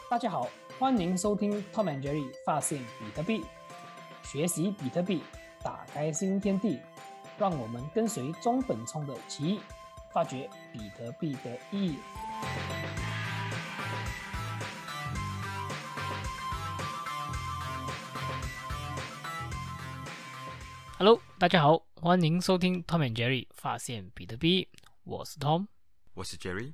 大家好，欢迎收听 Tom and Jerry 发现比特币，学习比特币，打开新天地，让我们跟随中本聪的奇异，发掘比特币的意义。Hello， 大家好，欢迎收听 Tom and Jerry 发现比特币，我是 Tom， 我是 Jerry。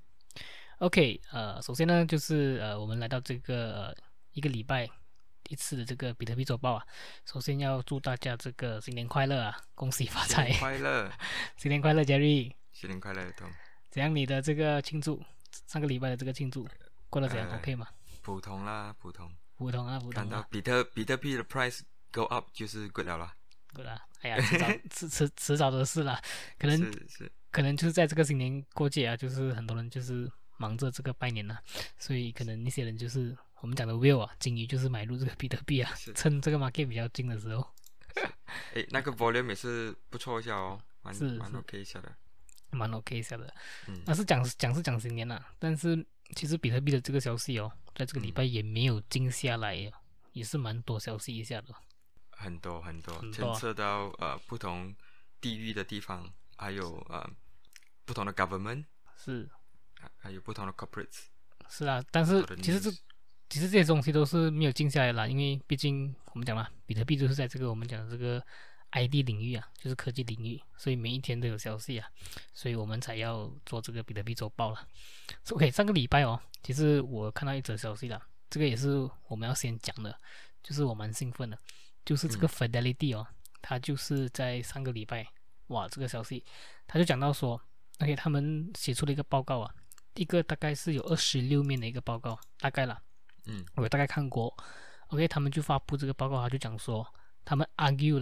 OK，首先呢，就是我们来到这个一个礼拜一次的这个比特币周报啊。首先要祝大家这个新年快乐啊，恭喜发财！ 新年快乐， 新年快乐，Jerry！ 新年快乐，Tom。 怎样你的这个庆祝？上个礼拜的这个庆祝过得怎样？OK 吗？ 普通啦，普通。 普通啊，普通啊。 看到比特币的 price go up 就是 good 了啦。 good 啦，哎呀，迟早的事啦。可能就是在这个新年过节啊，就是很多人就是忙着这个拜年啊，所以可能那些人就是我们讲的 whale 啊，金鱼就是买入这个比特币啊，趁这个 market 比较近的时候。 哎，那个 volume 也是不错一下哦，蛮 OK 一下的， 蛮 OK 一下的。那是讲新年啦，但是其实比特币的这个消息哦，在这个礼拜也没有静下来，也是蛮多消息一下的。 很多牵涉到不同地域的地方，还有不同的 government 是。 还有不同的 corporates 是啊，但是其实这些东西都是没有静下来啦，因为毕竟我们讲嘛，比特币就是在这个我们讲的这个 ID 领域啊，就是科技领域，所以每一天都有消息啊，所以我们才要做这个比特币周报了。OK， 上个礼拜哦，其实我看到一则消息啦，这个也是我们要先讲的，就是我蛮兴奋的，就是这个 Fidelity 哦，它就是在上个礼拜，哇，这个消息他就讲到说 ，OK， 他们写出了一个报告啊。一个大概是有26面的一个报告，大概啦，我大概看过。OK， 他们就发布这个报告，他就讲说，他们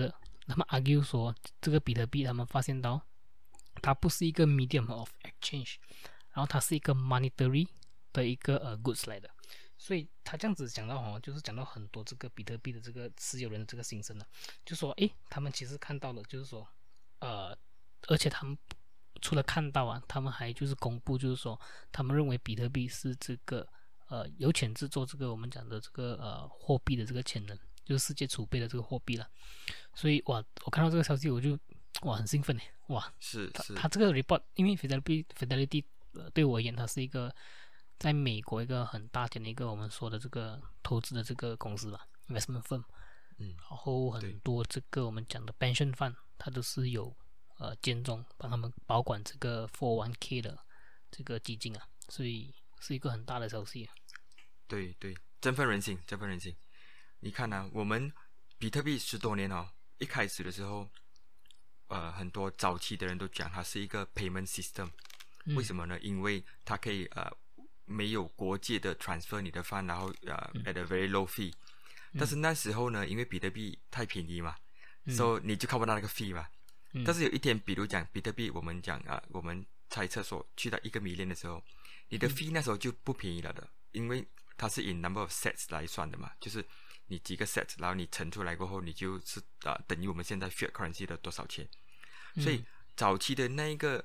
argue 说，这个比特币他们发现到，它不是一个 medium of exchange， 然后它是一个 monetary 的一个goods 来的，所以他这样子讲到哦，就是讲到很多这个比特币的这个持有人的这个心声了，就说，诶，他们其实看到了，就是说，而且他们。除了看到啊，他们还就是公布，就是说他们认为比特币是这个有潜质做这个我们讲的这个货币的这个潜能，就是世界储备的这个货币了。所以哇，我看到这个消息我就哇很兴奋诶，哇， 是他这个 report， 因为 Fidelity 对我而言，它是一个在美国一个很大间的一个我们说的这个投资的这个公司吧 ，investment firm，然后很多这个我们讲的 pension fund， 它都是有。监中帮他们保管这个 401k 的这个基金啊，所以是一个很大的消息。 对，振奋人心。你看啊，我们比特币10多年哦，一开始的时候，很多早期的人都讲它是一个 payment system，为什么呢？因为它可以没有国界的 transfer 你的 fund， 然后at a very low fee。但是那时候呢，因为比特币太便宜嘛，所以你就看不到那个 fee 嘛。但是有一天，比如讲比特币，我们讲我们猜测说去到1个 million 的时候，你的 fee 那时候就不便宜了的，因为它是以 number of sets 来算的嘛，就是你几个 sets， 然后你乘出来过后，你就是等于我们现在 fiat currency 的多少钱。所以早期的那一个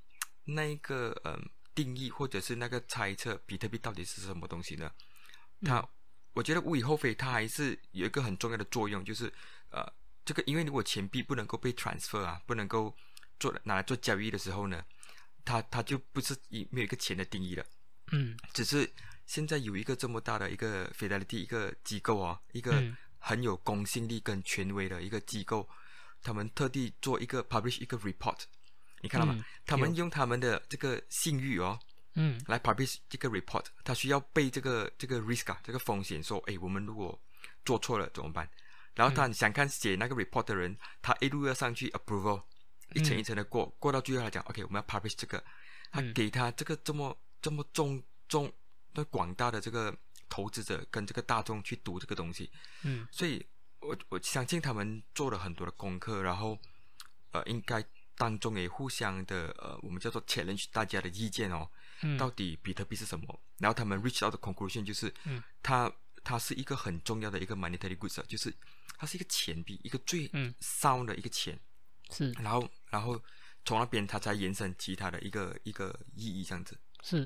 定义或者是那个猜测，比特币到底是什么东西呢？我觉得无以厚非，它还是有一个很重要的作用，就是这个，因为如果钱币不能够被 transfer 啊，不能够拿来做交易的时候呢，它就不是没有一个钱的定义了。只是现在有一个这么大的一个 Fidelity 一个机构哦，一个很有公信力跟权威的一个机构，他们特地做一个 publish 一个 report， 你看到吗？他们用他们的这个信誉哦，来 publish 这个 report， 他需要背这个 risk 啊，这个风险，说，我们如果做错了怎么办？然后他想看写那个 report 的人，他一路要上去 approval， 一层一层的过到最后他讲 OK， 我们要 publish 这个，他给他这个这么重的广大的这个投资者跟这个大众去读这个东西，所以我相信他们做了很多的功课，然后应该当中也互相的我们叫做 challenge 大家的意见哦，到底比特币是什么？然后他们 reach out 的 conclusion 就是，它是一个很重要的一个 monetary goods， 就是它是一个钱币，一个最sound 的一个钱， 是， 然后从那边它才延伸其他的一个意义这样子。 是，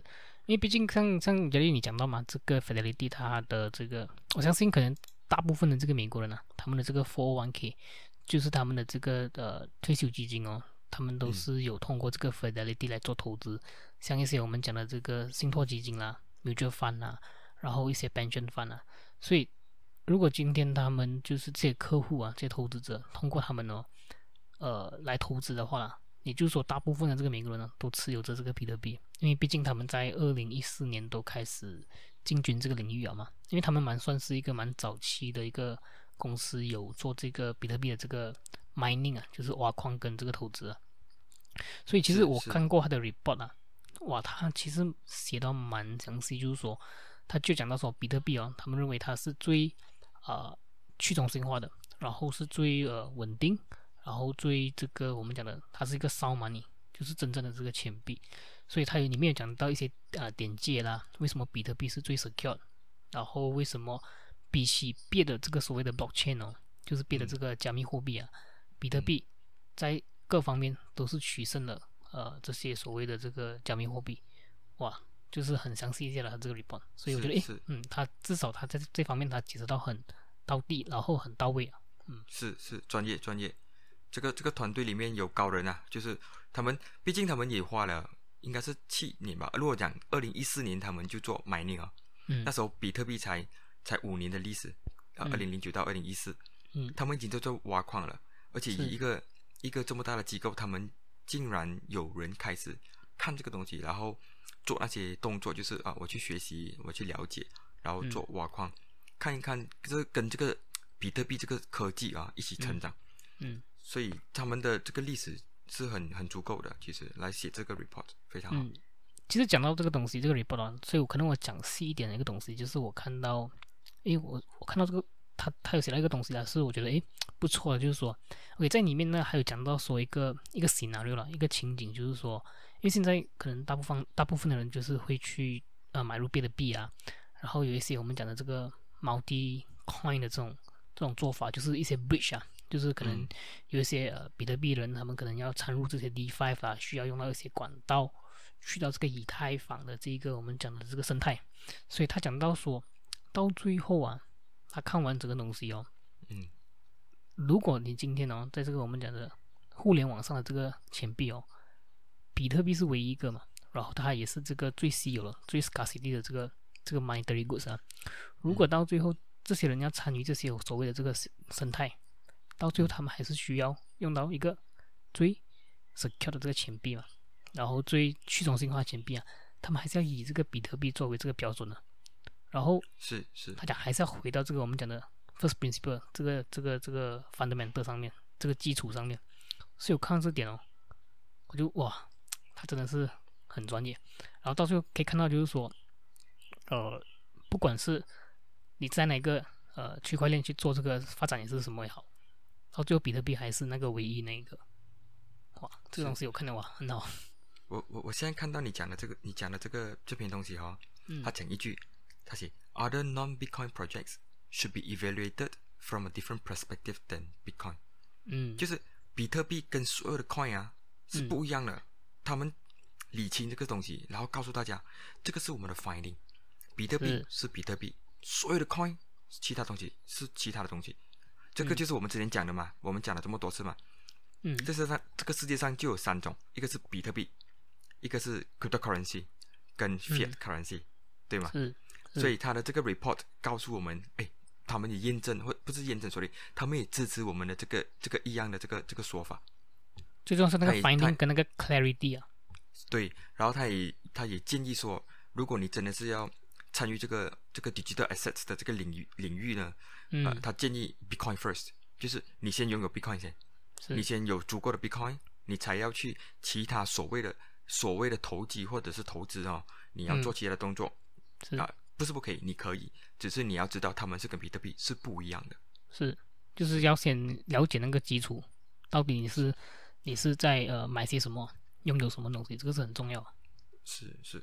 因为毕竟像杰里你讲到嘛，这个 Fidelity 它的这个，我相信可能大部分的这个美国人啊，他们的这个 401k 就是他们的这个退休基金哦，他们都是有通过这个 Fidelity 来做投资，像一些我们讲的这个信托基金啦、mutual fund 啦，然后一些 pension fund 啊，所以如果今天他们就是这些客户啊、这些投资者通过他们哦，来投资的话啦，也就是说，大部分的这个美国人呢，都持有着这个比特币，因为毕竟他们在2014年都开始进军这个领域了嘛，因为他们算是一个蛮早期的一个公司，有做这个比特币的这个 mining 啊，就是挖矿跟这个投资啊。所以其实我看过他的 report 啊，哇，他其实写到蛮详细，就是说，他就讲到说，比特币哦，他们认为它是最去中心化的，然后是最稳定。然后最这个我们讲的，它是一个 sound money， 就是真正的这个钱币，所以它里面有讲到一些点介啦，为什么比特币是最 secure， 然后为什么比起别的这个所谓的 blockchain 哦，就是别的这个加密货币啊，比特币在各方面都是取胜了这些所谓的这个加密货币，哇，就是很详细一些了这个 report， 所以我觉得他至少他在这方面他解释到很到地，然后很到位啊， 是专业。这个团队里面有高人啊，就是他们，毕竟他们也花了应该是7年吧。如果讲2014年他们就做 mining 啊，那时候比特币才5年的历史，2009到2014，他们已经都做挖矿了，而且以一个这么大的机构，他们竟然有人开始看这个东西，然后做那些动作，就是我去学习，我去了解，然后做挖矿，看一看，这跟这个比特币这个科技啊一起成长，所以他们的这个历史是很足够的，其实来写这个 report 非常好。 其实讲到这个东西，这个 report 啊，所以可能我讲细一点的一个东西，就是我看到，因为我看到这个他有写到一个东西啊，是我觉得不错的，就是说 ，OK 在里面呢还有讲到说一个 scenario 啦，一个情景，就是说，因为现在可能大部分的人就是会去买入别的币啊，然后有一些我们讲的这个 multi coin 的这种做法，就是一些 bridge 啊。就是可能有一些比特币人，他们可能要参入这些 DeFi 啊，需要用到一些管道去到这个以太坊的这个我们讲的这个生态，所以他讲到说，到最后啊，他看完整个东西哦，如果你今天哦，在这个我们讲的互联网上的这个钱币哦，比特币是唯一一个嘛，然后它也是这个最稀有的、最 scarcity 的这个 monetary goods 啊，如果到最后这些人要参与这些所谓的这个生态。到最后，他们还是需要用到一个最 secure 的这个钱币嘛，然后最去中心化钱币啊，他们还是要以这个比特币作为这个标准的。然后是， 大家还是要回到这个我们讲的 first principle 这个 fundamental 上面，这个基础上面。所以我看到这点哦，我就哇，他真的是很专业。然后到最后可以看到，就是说，不管是你在哪个区块链去做这个发展也是什么也好。到最后，比特币还是那个唯一那个，哇，这个东西我看到哇，很好。 我现在看到你讲的这篇东西哈，他讲一句，他写 Other non-Bitcoin projects should be evaluated from a different perspective than Bitcoin。就是比特币跟所有的 coin 啊是不一样的，他们理清这个东西，然后告诉大家，这个是我们的 finding， 比特币是比特币，所有的 coin 其他东西是其他的东西。这个就是我们之前讲的嘛，我们讲了这么多次嘛。这个世界上就有3种，一个是比特币，一个是 cryptocurrency， 跟 fiat currency，对吗？所以他的这个 report 告诉我们，他们也验证，或不是验证，所以他们也支持我们的这个一样的这个说法。 最重要是那个 finding 跟那个 clarity 啊。 对，然后他也建议说，如果你真的是要参与这个 digital assets 的这个领域呢，他建议 Bitcoin first， 就是你先拥有 Bitcoin 先，你先有足够的 Bitcoin， 你才要去其他所谓的投机或者是投资哦，你要做其他的动作，不是不可以，你可以，只是你要知道他们是跟比特币是不一样的， 就是要先了解那个基础，到底你是在买些什么，拥有什么东西，这个是很重要。 是。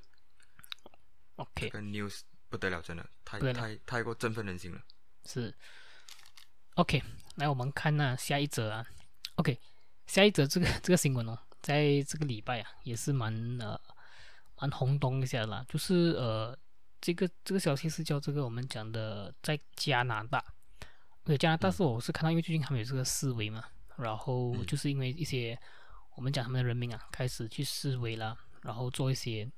OK， 这个 news 不得了，真的太过振奋人心了。 是 OK， 来我们看下一则啊。OK， 下一则这个新闻哦，在这个礼拜啊也是蛮蛮轰动一下的啦，就是这个消息是叫这个我们讲的在加拿大，对，加拿大嗯是我是看到，因为最近他们有这个示威嘛，然后嗯就是因为一些我们讲他们的人民啊开始去示威啦，然后做一些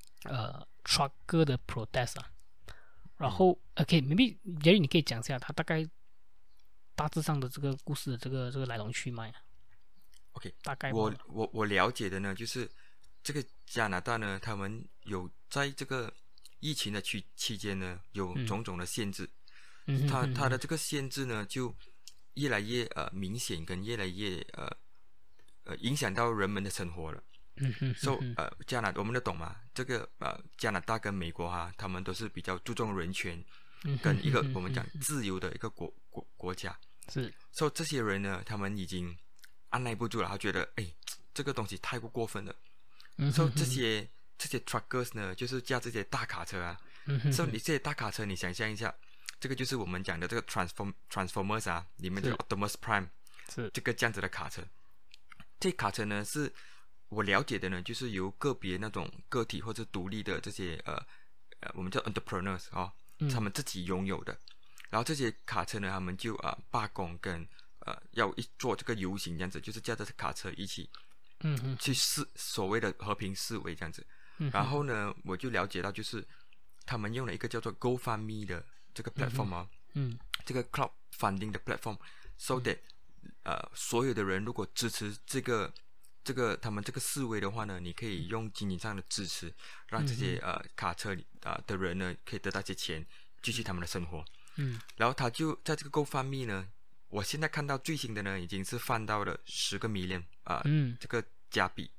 trucker 的 protest 啊，然嗯后maybe Jerry 你可以讲一下他大致上的这个故事的这个来龙去脉啊， ，OK， 大概我了解的呢，就是这个加拿大呢，他们有在这个疫情的期间呢，有种种的限制。它的这个限制呢，就越来越明显，跟越来越影响到人们的生活了。我们都懂嘛，这个加拿大跟美国他们都是比较注重人权，跟一个我们讲自由的一个国家。 是， 这些人呢，他们已经按耐不住了，他觉得这个东西太过分了。这些 truckers 呢，就是驾这些大卡车啊。你这些大卡车，你想象一下，这个就是我们讲的这个 Transformers 里面这个 Optimus Prime 是这个这样子的卡车。这卡车呢，是我了解的呢，就是由个别那种个体或者独立的这些我们叫 entrepreneurs 他们自己拥有的。然后这些卡车呢，他们就罢工跟要做这个游行这样子，就是驾着卡车一起去所谓的和平示威这样子。然后呢，我就了解到就是他们用了一个叫做 GoFundMe 的这个 platform 这个 crowdfunding 的 platform，so that 所有的人如果支持这个他们这个示威的话呢，你可以用经济上的支持，让这些卡车的人呢可以得到一些钱，继续他们的生活。然后他就在这个 GoFundMe 呢，我现在看到最新的呢，已经是翻到了10个 million 这个加币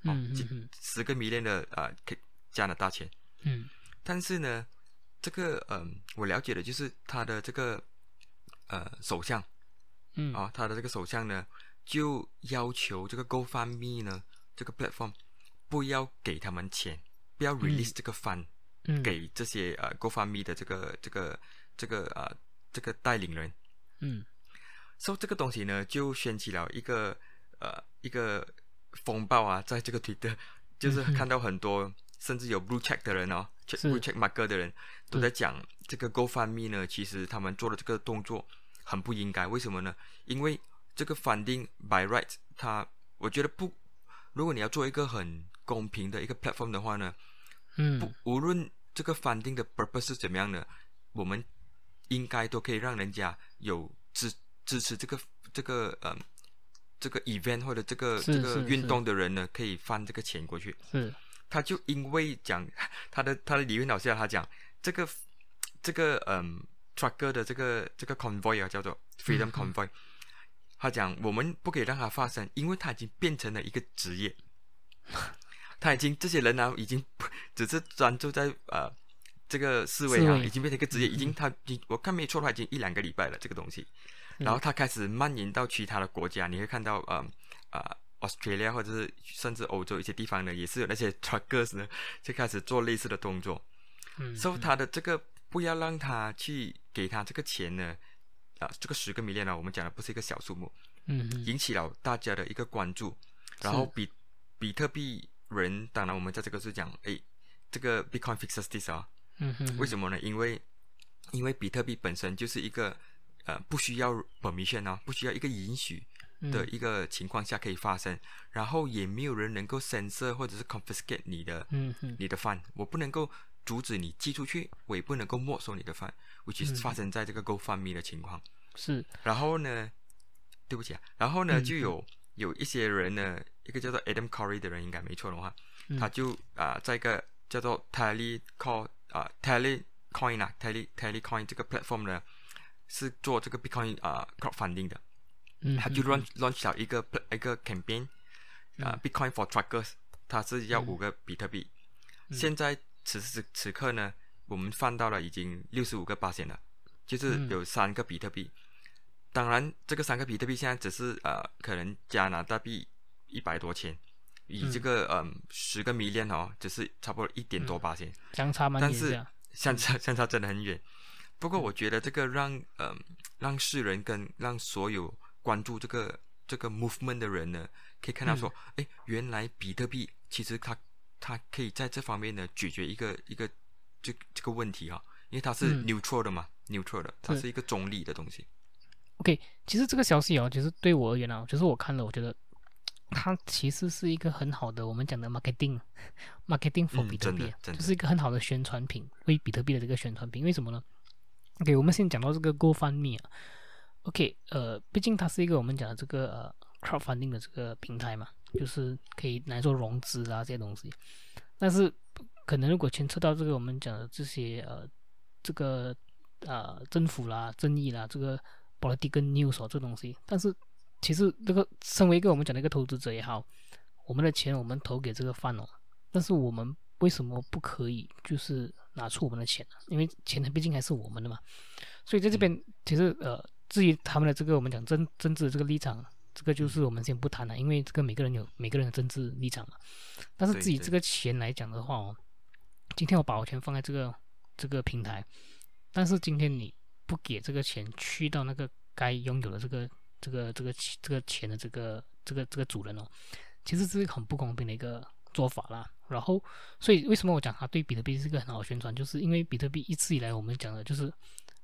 ，10个 million 的加拿大钱。但是呢，这个我了解的就是他的这个首相，他的这个首相呢，就要求这个 GoFundMe 呢这个 platform 不要给他们钱，不要 release 这个 fund 给这些GoFundMe 的这个带领人。这个东西呢，就掀起了一个风暴在这个 Twitter， 就是看到很多甚至有 blue check 的人blue check marker 的人都在讲这个 GoFundMe 呢，其实他们做的这个动作很不应该。为什么呢？因为这个 funding by right， 我觉得如果你要做一个很公平的一个 platform 的话呢，无论这个 funding 的 purpose 是怎么样的，我们应该都可以让人家有支持这个 event 或者这个运动的人呢，可以翻这个钱过去。他就因为讲他的理论老师他讲这个trucker 的这个 convoy 叫做 Freedom Convoy，他讲我们不可以让它发生，因为它已经变成了一个职业。这些人已经只是专注在这个示威已经变成一个职业，我看没错的话，已经1-2个礼拜了这个东西。然后它开始蔓延到其他的国家，你会看到Australia 或者是甚至欧洲一些地方呢，也是有那些 truckers 呢，就开始做类似的动作。他的这个不要让他去给他这个钱呢，这个10个 million 我们讲的不是一个小数目，引起了大家的一个关注。然后比特币人，当然我们在这个是讲，这个 Bitcoin fixes this 为什么呢？因为比特币本身就是一个不需要 permission 不需要一个允许的一个情况下可以发生，然后也没有人能够 censor 或者是 confiscate 你的fund，我不能够阻止你寄出去，我也不能够没收你的 fund，which is 发生在这个 GoFundMe 的情况。然后呢，对不起然后呢就有一些人呢，一个叫做 Adam Curry 的人，应该没错的话，他就在一个叫做 Tallycoin Tallycoin 这个 platform 呢，是做这个 Bitcoin crowdfunding 的。他就 launch 了一个 campaign Bitcoin for Truckers， 它是要5个比特币。现在此刻呢，我们翻到了已经65%了，就是有3个比特币。当然这个3个比特币现在只是可能加拿大币100多钱，以这个10个 million 只是差不多1点多%， 相差蛮远， 但是相差真的很远。不过我觉得这个让世人跟让所有关注这个 movement 的人呢，可以看到说，原来比特币其实它它可以在这方面呢解决一个这个问题因为它是 neutral 的嘛，neutral 的，它是一个中立的东西。 OK， 其实这个消息其实对我而言就是我看了，我觉得它其实是一个很好的我们讲的 marketing for 比特币，就是一个很好的宣传品，为比特币的这个宣传品。为什么呢 ？OK， 我们先讲到这个 GoFundMe OK， 毕竟它是一个我们讲的这个crowdfunding 的这个平台嘛，就是可以来做融资啊这些东西。但是可能如果牵扯到这个我们讲的这些这个政府啦、正义啦、这个 political news 这东西，但是其实这个身为一个我们讲的一个投资者也好，我们的钱我们投给这个饭但是我们为什么不可以就是拿出我们的钱呢？因为钱毕竟还是我们的嘛。所以在这边其实至于他们的这个我们讲政治的这个立场，这个就是我们先不谈了，因为这个每个人有每个人的政治立场嘛。但是至于这个钱来讲的话今天我把我钱放在这个平台，但是今天你不给这个钱去到那个该拥有的这个钱的这个主人其实是很不公平的一个做法啦。然后，所以为什么我讲它对比特币是一个很好的宣传，就是因为比特币一直以来我们讲的就是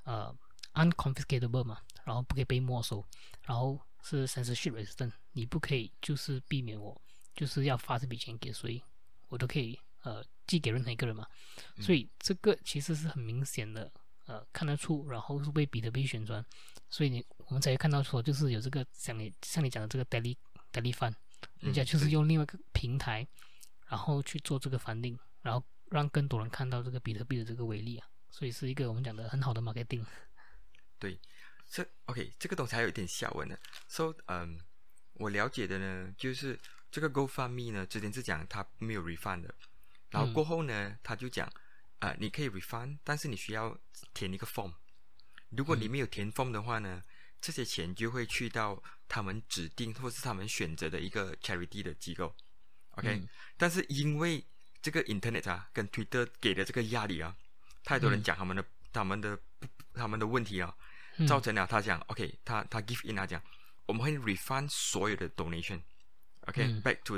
unconfiscatable 嘛，然后不可以被没收，然后是 censorship resistant， 你不可以就是避免我就是要发这笔钱给谁，我都可以寄给任何一个人嘛。所以这个其实是很明显的看得出，然后是为比特币宣传，所以我们才会看到说就是有这个像你讲的这个 daily fund， 人家就是用另外一个平台然后去做这个 funding， 然后让更多人看到这个比特币的这个威力所以是一个我们讲的很好的 marketing。 对，OK， 这个东西还有一点小问的。So， 我了解的呢，就是这个 GoFundMe 呢，之前是讲它没有 refund 的，然后过后呢，他就讲，你可以 refund， 但是你需要填一个 form。如果你没有填 form 的话呢，这些钱就会去到他们指定或是他们选择的一个 charity 的机构。OK，但是因为这个 Internet 跟 Twitter 给的这个压力太多人讲他们的问题造成了他讲 OK， 他 give in， 他讲我们会 refund 所有的 donation，OK，back to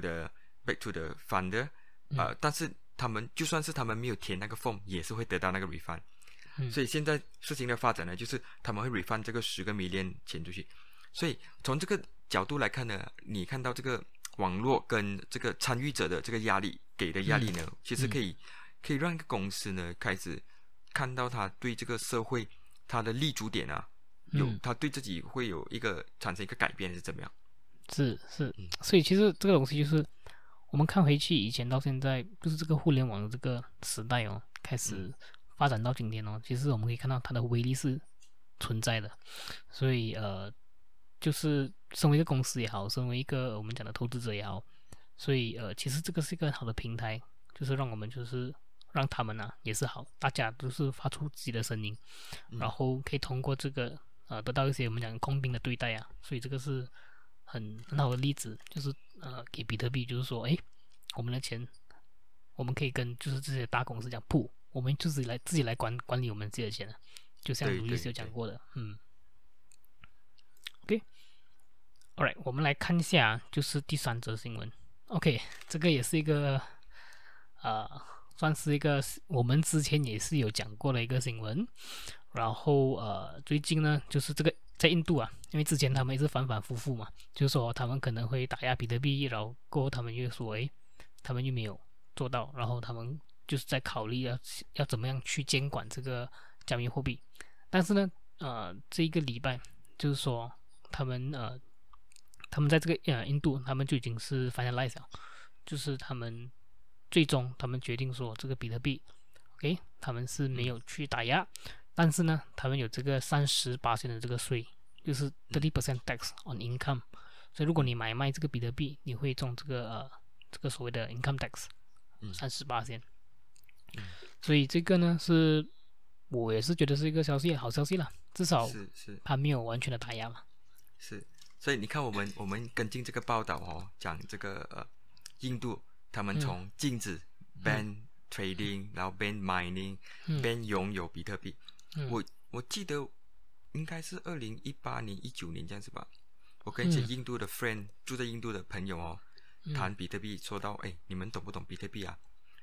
the funder，但是他们就算是他们没有填那个 form， 也是会得到那个 refund。所以现在事情的发展呢，就是他们会 refund 这个10个 million 钱出去。所以从这个角度来看呢，你看到这个网络跟这个参与者的这个压力给的压力呢，其实可以让一个公司呢开始看到他对这个社会他的立足点他对自己会有产生一个改变是怎么样？ 是，所以其实这个东西就是我们看回去以前到现在，就是这个互联网的这个时代开始发展到今天其实我们可以看到它的威力是存在的。所以就是身为一个公司也好，身为一个我们讲的投资者也好，所以其实这个是一个很好的平台，就是让我们就是让他们也是好，大家都是发出自己的声音，然后可以通过这个得到一些我们讲公平的对待所以这个是很好的例子，就是给比特币就是说我们的钱我们可以跟就是这些大公司讲铺，我们就是自己来管理我们自己的钱就像卢易斯有讲过的。OK， Alright， 我们来看一下就是第3则新闻。OK， 这个也是一个算是一个我们之前也是有讲过的一个新闻。然后最近呢，就是这个在印度因为之前他们一直反反复复嘛，就是说他们可能会打压比特币，然后过后他们又说他们又没有做到，然后他们就是在考虑要怎么样去监管这个加密货币。但是呢这一个礼拜就是说他们在这个印度他们就已经是 finalize 了，就是他们最终他们决定说这个比特币 OK 他们是没有去打压，但是呢他们有这个 30% 的这个税，就是 30% tax on income， 所以如果你买卖这个比特币，你会中这个所谓的 income tax 30%。所以这个呢是我也是觉得是一个好消息啦，至少它没有完全的打压嘛。 是，所以你看我们跟进这个报道讲这个印度他们从禁止 ban trading， 然后 ban mining，ban 拥有比特币。我记得应该是2018年19年这样子吧。我跟一些印度的 friend，住在印度的朋友谈比特币，说到你们懂不懂比特币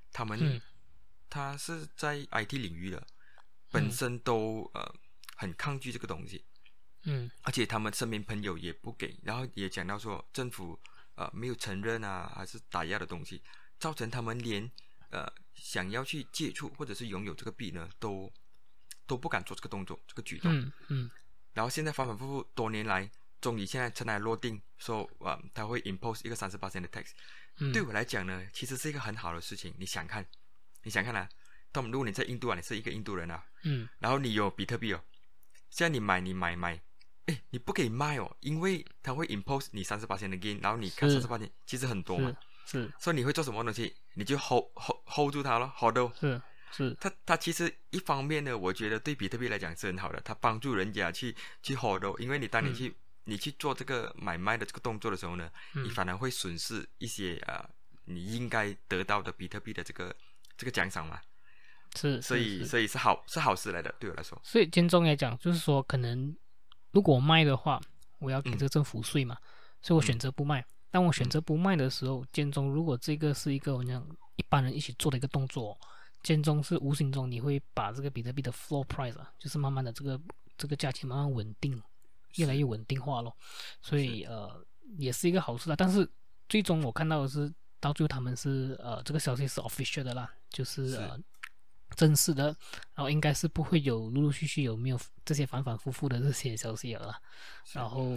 他是在 IT 领域的，本身都很抗拒这个东西，而且他们身边朋友也不给，然后也讲到说政府没有承认啊，还是打压的东西，造成他们连想要去接触或者是拥有这个币呢，都不敢做这个动作，这个举动。然后现在反反复复多年来，终于现在尘埃落定，说他会 impose 一个30%的 tax。对我来讲呢，其实是一个很好的事情。你想看啊，Tom，如果你在印度啊，你是一个印度人啊，然后你有比特币哦，现在你买，哎，你不可以卖哦，因为他会 impose 你30%的 gain， 然后你看30%其实很多嘛，所以你会做什么东西？你就 hold 住它咯 ，hold 是。 它其实一方面呢，我觉得对比特币来讲是很好的，它帮助人家去 hold， 因为当你去做这个买卖的这个动作的时候呢，你反而会损失一些你应该得到的比特币的这个奖赏嘛。所以是好事来的，对我来说。 所以间中来讲，就是说可能如果我卖的话，我要给这个政府税嘛，所以我选择不卖。当我选择不卖的时候，间中如果这个是一个我讲一般人一起做的一个动作，间中是无形中你会把这个比特币的 floor price 就是慢慢的这个价钱慢慢稳定，越来越稳定化咯。所以也是一个好事啦。但是最终我看到的是，到最后他们是这个消息是 official 的啦，就是正式的，然后应该是不会有陆陆续续有没有这些反反复复的这些消息了啦。然后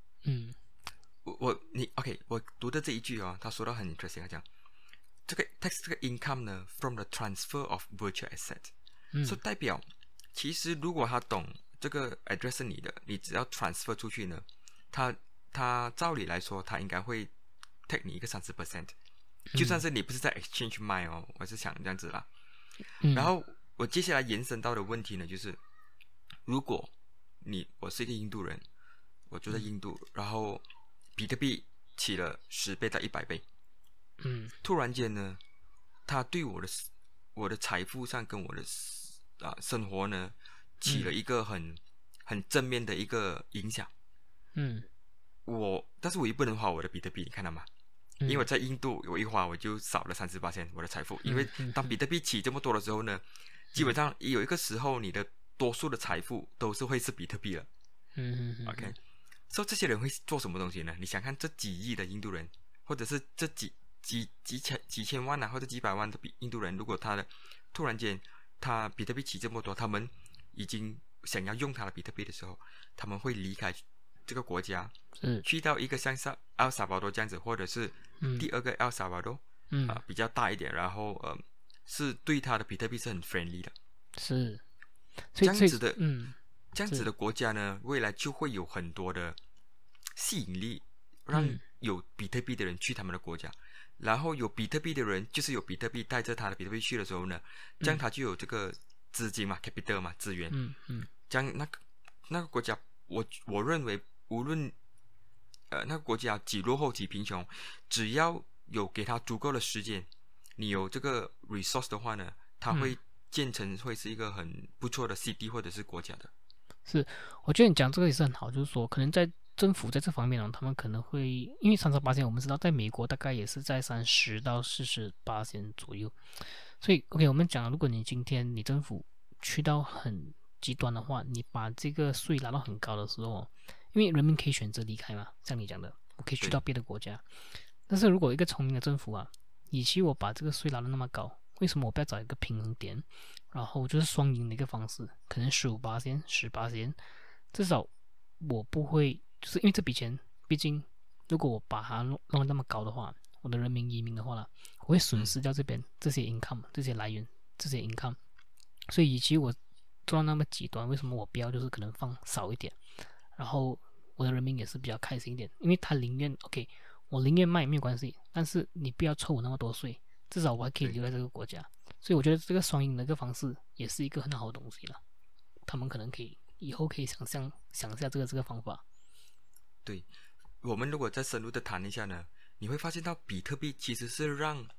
OK， 我读的这一句他说到很 interesting， 他讲这个 tax 这个 income 呢 from the transfer of virtual asset， 所以代表其实如果他懂这个 address 是你的，你只要 transfer 出去呢，他照理来说他应该会 take 你一个30%，就算是你不是在 exchange 卖哦，我是想这样子啦。然后我接下来延伸到的问题呢，就是如果我是一个印度人，我住在印度，然后比特币起了10倍到100倍，突然间呢，它对我的财富上跟我的生活呢起了一个很正面的一个影响。但是我又不能花我的比特币，你看到吗？因为我在印度，我一花我就少了30%我的财富。因为当比特币起这么多的时候呢，基本上有一个时候，你的多数的财富都是会是比特币了。OK， 所以这些人会做什么东西呢？你想看这几亿的印度人，或者是这几千万或者几百万的印度人，如果突然间他比特币起这么多，他们已经想要用他的比特币的时候，他们会离开这个国家，去到一个像El Salvador这样子，或者是第二个 El Salvador，比较大一点，然后是对他的比特币是很 friendly 的， 是这样子的国家呢，未来就会有很多的吸引力，让有比特币的人去他们的国家，然后有比特币的人就是有比特币带着他的比特币去的时候呢，这样他就有这个资金嘛 ，capital 嘛，资源，这样那个国家，我认为无论那个国家几落后几贫穷，只要有给他足够的时间，你有这个 resource 的话呢，它会建成会是一个很不错的 city 或者是国家的。 是，我觉得你讲这个也是很好，就是说可能在政府在这方面呢，他们可能会因为30%，我们知道在美国大概也是在30到48%左右，所以 OK， 我们讲，如果你今天你政府去到很极端的话，你把这个税拉到很高的时候，因为人民可以选择离开嘛，像你讲的，我可以去到别的国家。但是如果一个聪明的政府与其我把这个税拉得那么高，为什么我不要找一个平衡点，然后就是双赢的一个方式，可能15%、10%，至少我不会，就是因为这笔钱，毕竟如果我把它弄得那么高的话，我的人民移民的话啦，我会损失掉这边这些 income 这些来源这些 income， 所以与其我做到那么极端，为什么我不要就是可能放少一点，然后我的人民也是比较开心一点，因为他宁愿 OK， 我宁愿卖没有关系，但是你不要抽我那么多税，至少我还可以留在这个国家，所以我觉得这个双赢的一个方式也是一个很好的东西了，他们可能可以以后可以想一下这个方法。 对，我们如果再深入的谈一下呢，你会发现到比特币其实是让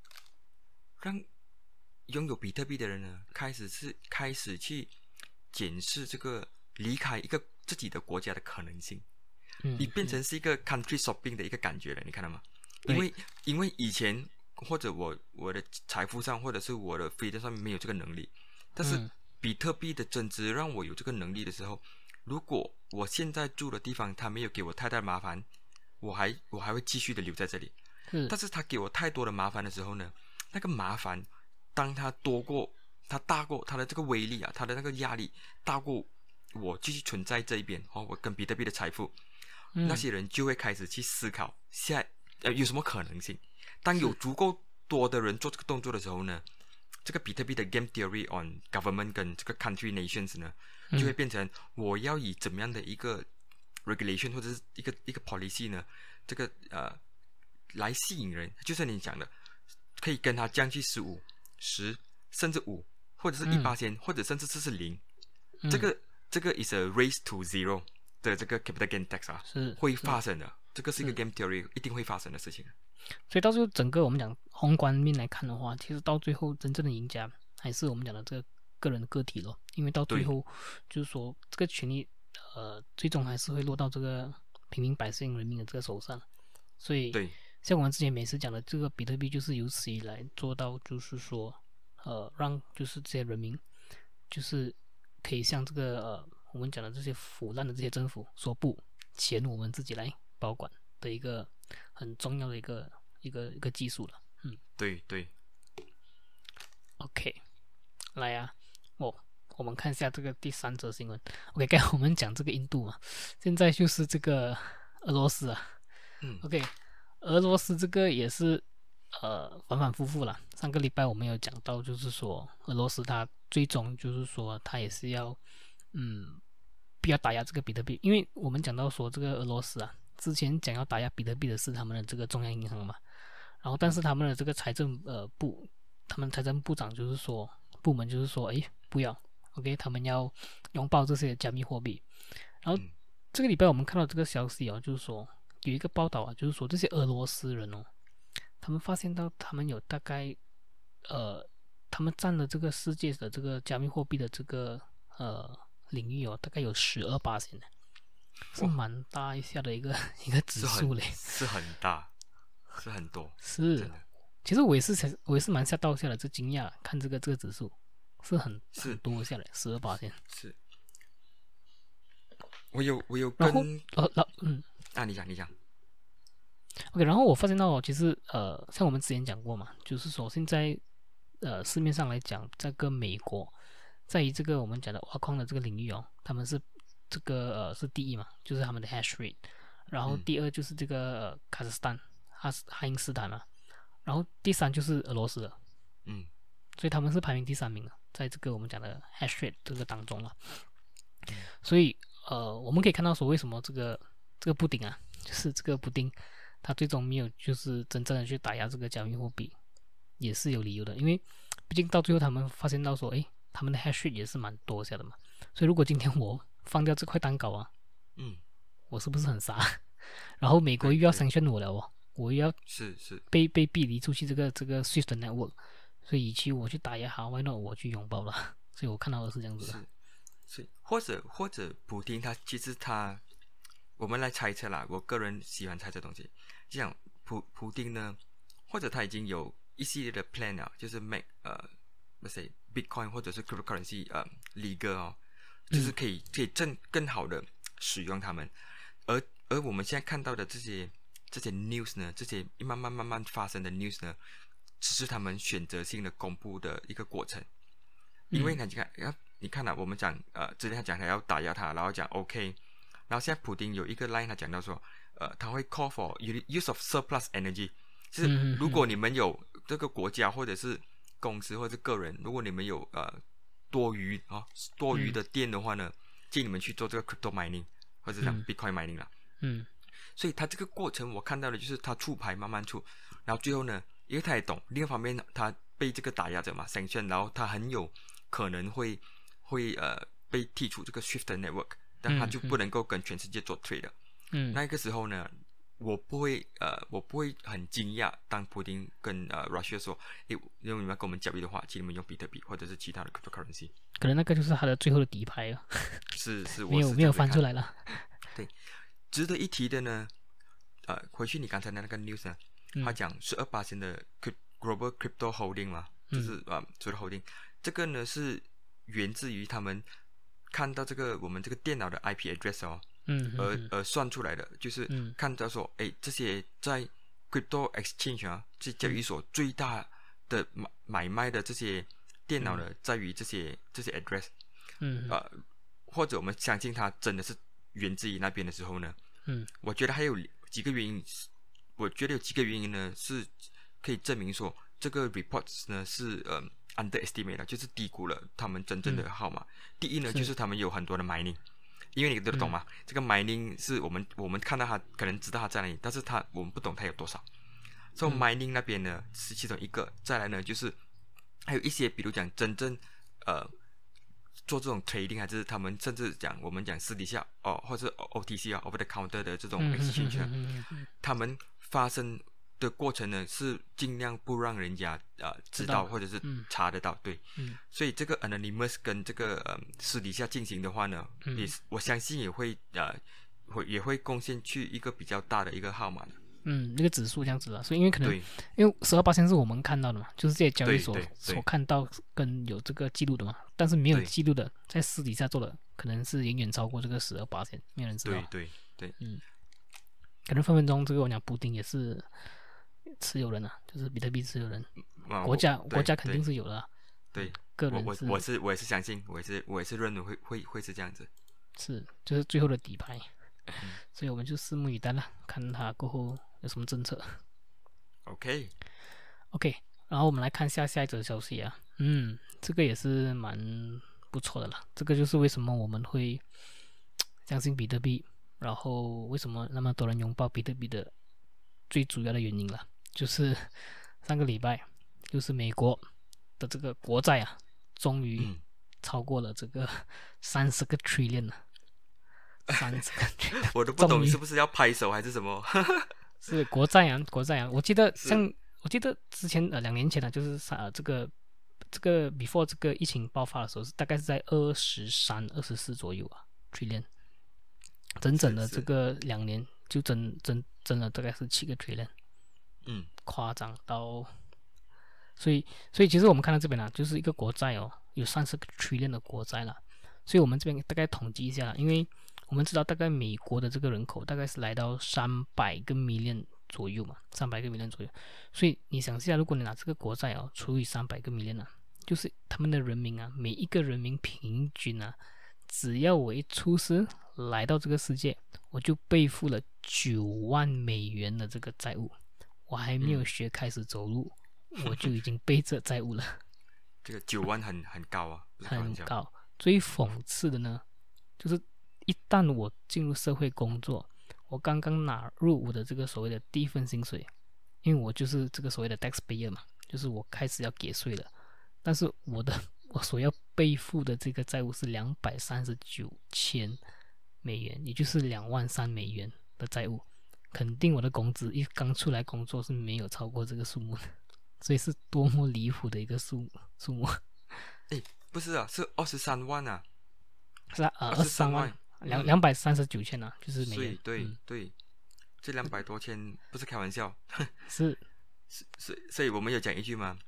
拥有比特币的人呢，开始去检视这个离开一个自己的国家的可能性。你变成是一个 country shopping 的一个感觉了，你看到吗？因为以前或者我的财富上，或者是我的freedom上面没有这个能力。但是比特币的增值让我有这个能力的时候，如果我现在住的地方它没有给我太大的麻烦，我还会继续的留在这里。但是它给我太多的麻烦的时候呢，那个麻烦当它大过它的这个威力啊，它的那个压力大过我继续存在这一边我跟比特币的财富，那些人就会开始去思考有什么可能性。当有足够多的人做这个动作的时候呢，这个比特币的 game theory on government 跟这个 country nations 呢，就会变成我要以怎么样的一个 regulation 或者是一个 policy 呢，这个来吸引人，就是你讲的，可以跟他降去15、10甚至5，或者是1%，或者甚至是0。这个 is a race to zero 的这个 capital gain tax 啊，会发生的。这个是一个 game theory 一定会发生的事情。 所以到最后整个我们讲宏观面来看的话，其实到最后真正的赢家还是我们讲的这个个人的个体咯，因为到最后就是说这个权利最终还是会落到这个平民百姓人民的这个手上。所以像我们之前每次讲的，这个比特币就是有史以来做到就是说让就是这些人民就是可以向这个我们讲的这些腐烂的这些政府说不，钱我们自己来保管的一个很重要的一个技术了。 对。 OK， 来啊，我们看一下这个第3则新闻。OK， 刚才我们讲这个印度嘛，现在就是这个俄罗斯啊。OK， 俄罗斯这个也是反反复复啦。上个礼拜我们有讲到，就是说俄罗斯它最终就是说它也是要不要打压这个比特币，因为我们讲到说这个俄罗斯啊，之前讲要打压比特币的是他们的这个中央银行嘛，然后但是他们的这个财政部长就是说部门就是说不要 OK， 他们要拥抱这些加密货币。然后这个礼拜我们看到这个消息就是说有一个报道啊，就是说这些俄罗斯人他们发现到他们有大概他们占了这个世界的这个加密货币的这个领域大概有12%，是蛮大一下的一个指数嘞， 是很大，是很多， 是。其实我也是蛮吓到下的，这惊讶看这个指数是很多下来12%。 是。我有然后你讲。 OK， 然后我发现到其实像我们之前讲过嘛，就是说现在市面上来讲，这个美国在于这个我们讲的挖矿的这个领域他们是这个是第一嘛，就是他们的 hash rate， 然后第二就是这个卡zakhstan哈因斯坦嘛，然后第3就是俄罗斯了，所以他们是排名第3名的，在这个我们讲的 hash rate 这个当中了。所以我们可以看到说为什么这个布丁啊，就是这个布丁他最终没有就是真正的去打压这个加密货币，也是有理由的，因为毕竟到最后他们发现到说他们的 hash rate 也是蛮多下的嘛，所以如果今天我放掉这块蛋糕啊，我是不是很傻？然后美国又要sanction我了我又要被逼离出去这个 Swift 的 network， 所以与其我去打压它， why not 我去拥抱了？所以我看到的是这样子的。 是或者普丁他其实我们来猜测啦，我个人喜欢猜测东西，就像普丁呢，或者他已经有一系列的 plan 啊，就是 make let's say Bitcoin 或者是 cryptocurrency legal 就是可以更好的使用它们，而我们现在看到的这些 news 呢，这些慢慢发生的 news 呢，只是他们选择性的公布的一个过程。因为你看我们讲之前他讲他要打压他，然后讲 OK， 然后现在普丁有一个 line 他讲到说他会 call for use of surplus energy， 就是如果你们有这个国家或者是公司或者是个人，如果你们有多余的电的话呢，建议你们去做这个 crypto mining 或者讲 Bitcoin mining 啦。所以他这个过程我看到的就是他出牌慢慢出，然后最后呢，因为他也懂，另一方面他被这个打压着嘛 sanction， 然后他很有可能会被剔除这个 Swift network， 但他就不能够跟全世界做 trade 的。那个时候呢，我不会很惊讶，当普丁跟Russia 说，如果你们要跟我们交易的话，请你们用比特币或者是其他的 cryptocurrency。 可能那个就是他的最后的底牌了。 是没有翻出来了。 对，值得一提的呢，回去你刚才的那个 news 呢，他讲12% 的 Global Crypto Holding 嘛，就是所谓的 holding， 这个呢是源自于他们看到我们这个电脑的 IP address 哦，而算出来的，就是看到说，这些在 Crypto Exchange 啊，这交易所最大的买卖的这些电脑呢，在于这些 address，或者我们相信它真的是源自于那边的时候呢，我觉得还有几个原因，呢是可以证明说这个 reports 呢是underestimate 的，就是低估了他们真正的号码。第一呢，就是他们有很多的 mining， 因为你都懂嘛，这个 mining 是我们看到它可能知道它在哪里，但是我们不懂它有多少。所以 mining 那边呢是其中一个，再来呢就是还有一些，比如讲真正做这种 trading， 还是他们甚至我们讲私底下或者 OTC over the counter 的这种 exchange，他们发生的过程呢是尽量不让人家知道或者是查得到，对，所以这个 anonymous 跟这个私底下进行的话呢，我相信也会贡献去一个比较大的一个号码的。 那个指数这样子啦，所以因为可能因为12%是我们看到的嘛，就是这些交易所所看到跟有这个记录的嘛，但是没有记录的，在私底下做的可能是远远超过这个12%，没有人知道。 对， 可能分分钟这个我讲补丁也是持有人啊，就是比特币持有人，国家肯定是有的啊。 对， 个人我也是相信，我也是认为会是这样子， 是就是最后的底牌。所以我们就拭目以待了，看他过后有什么政策。 OK， 然后我们来看下一则消息啊。这个也是蛮不错的啦。这个就是为什么我们会相信比特币，然后为什么那么多人拥抱比特币的最主要的原因了，就是上个礼拜，就是美国的这个国债啊，终于超过了这个30个 trillion 了。 我都不懂是不是要拍手还是什么？ 是国债啊！我记得之前2年前就是这个 before 这个疫情爆发的时候，大概是在23、24左右啊 trillion， 整的这个2年就增了大概是7个 trillion， 夸张到，所以其实我们看到这边就是一个国债有30个 trillion 的国债了，所以我们这边大概统计一下，因为我们知道大概美国的这个人口大概是来到300个 million 左右嘛，300个 million 左右，所以你想一下，如果你拿这个国债除以300个 million 就是他们的人民每一个人民平均只要我一出世来到这个世界，我就背负了9万美元的这个债务，我还没有学开始走路，我就已经背着债务了。 这个9万很高啊， 很高。最讽刺的呢，就是一旦我进入社会工作，我刚刚拿入我的这个所谓的第一份薪水，因为我就是这个所谓的 taxpayer 嘛，就是我开始要给税了，但是我所要背负的这个债务是239千美元，也就是23000美元的债务，肯定我的工资一刚出来工作是没有超过这个数目的，所以是多么离谱的一个数目。 不是是23万啊， 是23万，239千就是美元。 对，这200多千不是开玩笑。 所以我们有讲一句嘛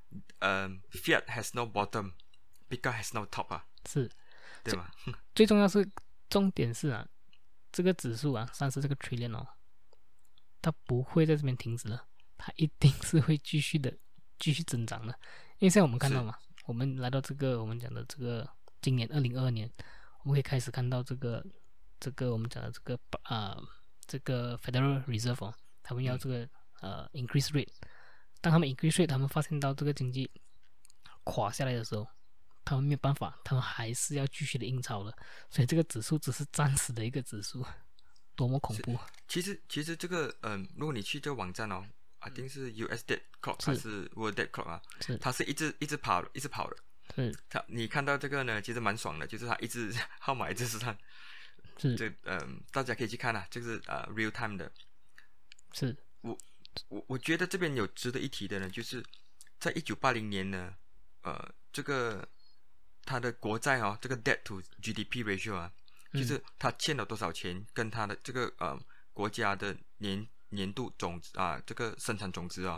，Fiat has no bottom, Bitcoin has no top 是， 对吗？ 最重点是这个指数30这个 trillion 它不会在这边停止了，它一定是会继续增长的，因为现在我们看到嘛。我们来到这个我们讲的这个今年2022年，我们可以开始看到这个我们讲的这个 Federal Reserve 他们要这个increase rate， 当他们 increase rate， 他们发现到这个经济垮下来的时候，他们没有办法，他们还是要继续的印钞的，所以这个指数只是暂时的一个指数，多么恐怖！ 其实这个如果你去这个网站I think 是 US Dead Clock 还是 World Dead Clock 它是一直跑的。你看到这个呢，其实蛮爽的，就是它号码一直是它。大家可以去看这是real time 的。 是。 我觉得这边有值得一提的呢，就是在1980年呢，这个它的国债这个 debt to GDP ratio 就是它欠了多少钱，跟它的这个国家的年度总值这个生产总值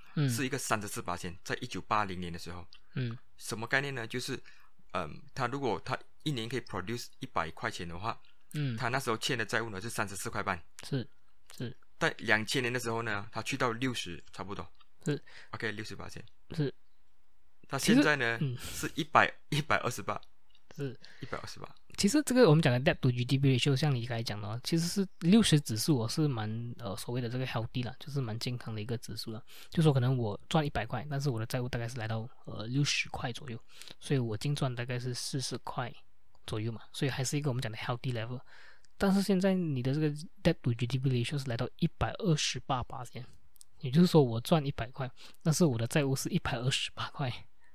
是一个34%，在1980年的时候。什么概念呢？就是他如果他一年可以 produce 100块钱的话，他那时候欠的债务呢是34块半。 是。 在2000年的时候呢，他去到60，差不多。 是 OK 60%。 是。 他现在呢是128。 是 128。 其实这个我们讲的 debt to GDP ratio， 像你刚才讲的，其实是60指数，是蛮所谓的这个 healthy 啦，就是蛮健康的一个指数了。就说可能我赚100块，但是我的债务大概是来到60块左右，所以我净赚大概是40块左右嘛，所以还是一个我们讲的 healthy level。但是现在你的这个 debt to GDP ratio 是来到128%，也就是说我赚100块，但是我的债务是128块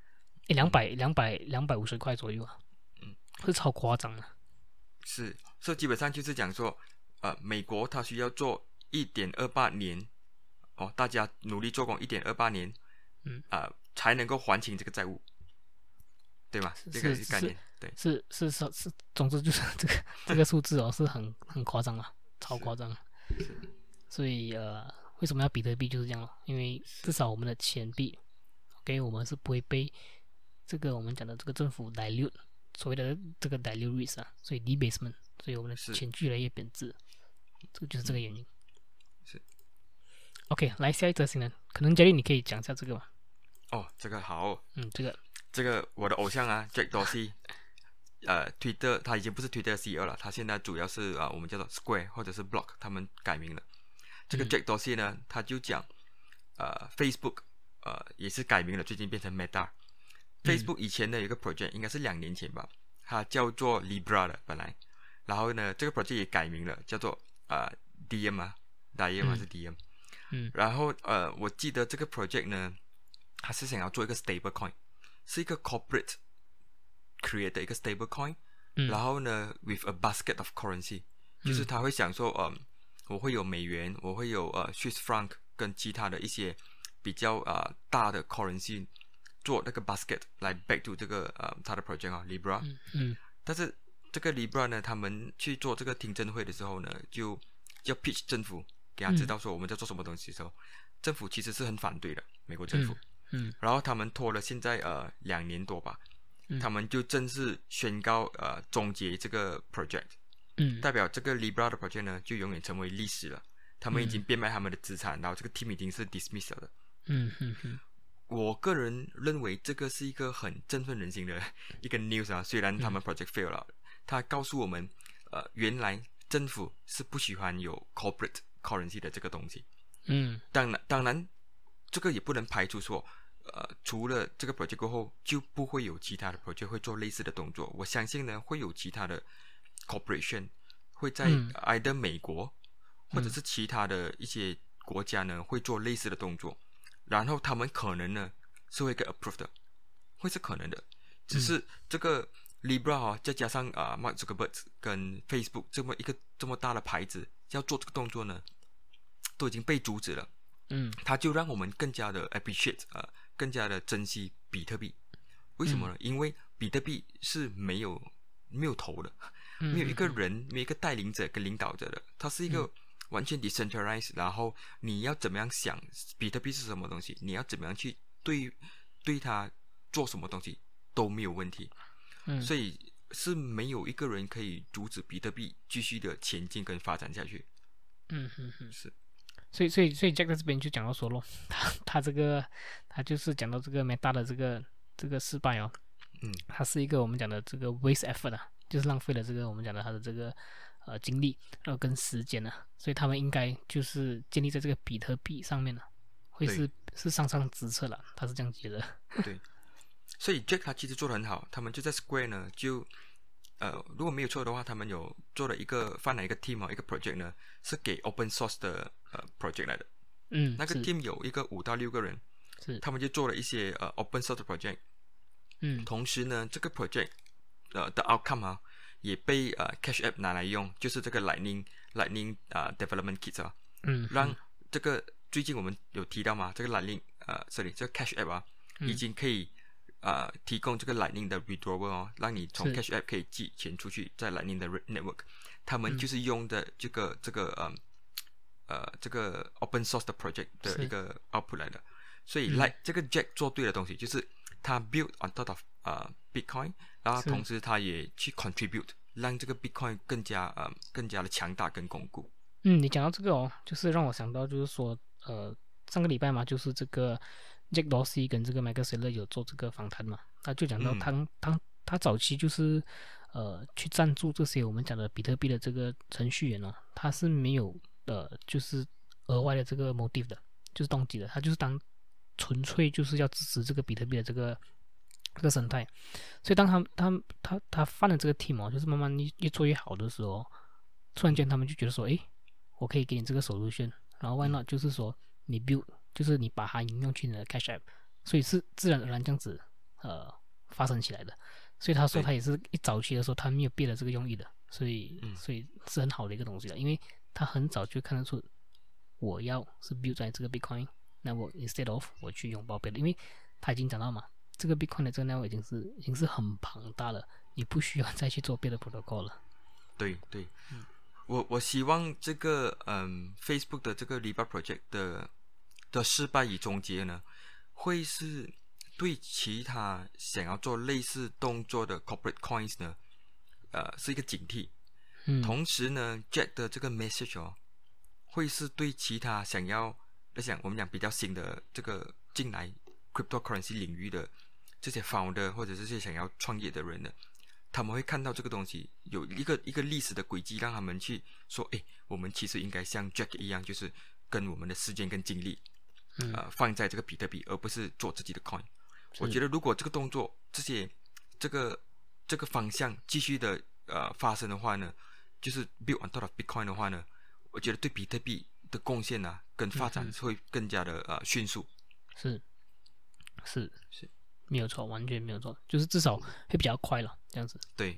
，250块左右啊。是超夸张的。 是，所以基本上就是讲说，美国它需要做1.28年，大家努力做工1.28年，才能够还清这个债务，对吗？这个概念，对， 是，总之就是这个数字是很夸张啊，超夸张。所以为什么要比特币就是这样咯？因为至少我们的钱币，OK， 我们是不会被这个我们讲的这个政府dilute。所谓的这个 dilute risk 啊，所以 debasement， 所以我们的钱越来越贬值，这个就是这个原因。 是。 OK， 来下一则新闻，可能Jerry你可以讲一下这个吗？ 这个好。这个我的偶像啊 ，Jack Dorsey，Twitter 他已经不是 Twitter 的 CEO 了，他现在主要是我们叫做 Square 或者是 Block， 他们改名了。这个 Jack Dorsey 呢，他就讲Facebook 也是改名了，最近变成 Meta。Facebook 以前的有一个 project， 应该是2年前吧，它叫做 Libra 的本来，然后呢，这个 project 也改名了，叫做DM 啊 ，DM 还是 DM。然后我记得这个 project 呢，它是想要做一个 stable coin， 是一个 corporate create 的一个 stable coin，然后呢 with a basket of currency，就是他会想说，我会有美元，我会有Swiss franc 跟其他的一些比较大的 currency。做那个 basket 来 back to 这个他的 project Libra。但是这个 Libra 呢，他们去做这个听证会的时候呢，就要 pitch 政府，给他知道说我们在做什么东西的时候，政府其实是很反对的，美国政府。然后他们拖了现在2年多吧，他们就正式宣告终结这个 project。代表这个 Libra 的 project 呢，就永远成为历史了。他们已经变卖他们的资产，然后这个 team 已经是 dismiss 了的。我个人认为这个是一个很振奋人心的一个 news 啊，虽然他们 project fail 了，他告诉我们，原来政府是不喜欢有 corporate currency 的这个东西。当然，这个也不能排除说，除了这个 project 过后，就不会有其他的 project 会做类似的动作。我相信呢，会有其他的 corporation 会在either美国或者是其他的一些国家呢，会做类似的动作。然后他们可能呢是会 get approved 的，会是可能的。只是这个 Libra 再加上Mark Zuckerberg 跟 Facebook 这么大的牌子要做这个动作呢，都已经被阻止了。它就让我们更加的 appreciate 更加的珍惜比特币。为什么呢？因为比特币是没有头的，没有一个人，没有一个带领者跟领导者的，它是一个完全 decentralized， 然后你要怎么样想比特币是什么东西，你要怎么样去对它做什么东西都没有问题。所以是没有一个人可以阻止比特币继续的前进跟发展下去。是。 所以 Jack 在这边就讲到说咯，他就是讲到这个 Meta 的这个失败哦。它是一个我们讲的这个 waste effort 啊，就是浪费了这个我们讲的它的这个精力跟时间啊，所以他们应该就是建立在这个比特币上面了，会是上直策了，他是这样觉得。 对，所以 Jack 他其实做得很好，他们就在 Square 呢，就如果没有错的话，他们有做了放了一个 team 一个 project 呢，是给 open source 的project 来的。那个 team 有一个5到6个人，他们就做了一些open source 的 project。同时呢，这个 project 的 outcome 也被Cash App 拿来用，就是这个 Lightning Development Kit 让这个最近我们有提到嘛，这个 Lightning 这个 Cash App 已经可以提供这个 Lightning 的 withdrawal 让你从 Cash App 可以寄钱出去，在 Lightning 的 network， 他们就是用的这个 open source 的 project 的一个 output 来的。 所以这个 Jack 做对的东西，就是他 build on top of Bitcoin， 然后同时他也去 contribute， 让这个 Bitcoin 更加的强大跟巩固。 你讲到这个就是让我想到就是说上个礼拜嘛，就是这个 Jack Dorsey 跟这个 Michael Saylor 有做这个访谈嘛，他就讲到他早期就是去赞助这些我们讲的比特币的这个程序员他是没有就是额外的这个 motive 的，就是动机的，他就是纯粹就是要支持这个比特币的这个生态。所以当他犯了这个 team 就是慢慢越做越好的时候，突然间他们就觉得说，诶，我可以给你这个 solution， 然后 why not 就是说你 build， 就是你把它应用去你的 Cash App， 所以是自然而然这样子发生起来的。所以他说他也是一早期的时候他没有别的这个用意的，所以是很好的一个东西的，因为他很早就看得出我要是 build 在这个 Bitcoin， 那我 instead of 我去拥抱别的，因为他已经讲到嘛，这个 Bitcoin 的这个 network 已经是很庞大了，你不需要再去做别的 protocol 了。 对，我希望这个Facebook 的这个 Libra Project 的失败与终结呢，会是对其他想要做类似动作的 corporate coins 呢，是一个警惕。同时呢 Jack 的这个 message 会是对其他我们讲比较新的这个进来 cryptocurrency 领域的这些 founder 或者这些想要创业的人呢，他们会看到这个东西有一个历史的轨迹，让他们去说，我们其实应该像 Jack 一样，就是跟我们的时间跟精力放在这个比特币，而不是做自己的 coin。我觉得如果这个动作这个方向继续的发生的话呢，就是 build on top of Bitcoin 的话呢，我觉得对比特币的贡献跟发展会更加的迅速。 是没有错，完全没有错，就是至少会比较快了，这样子。 对。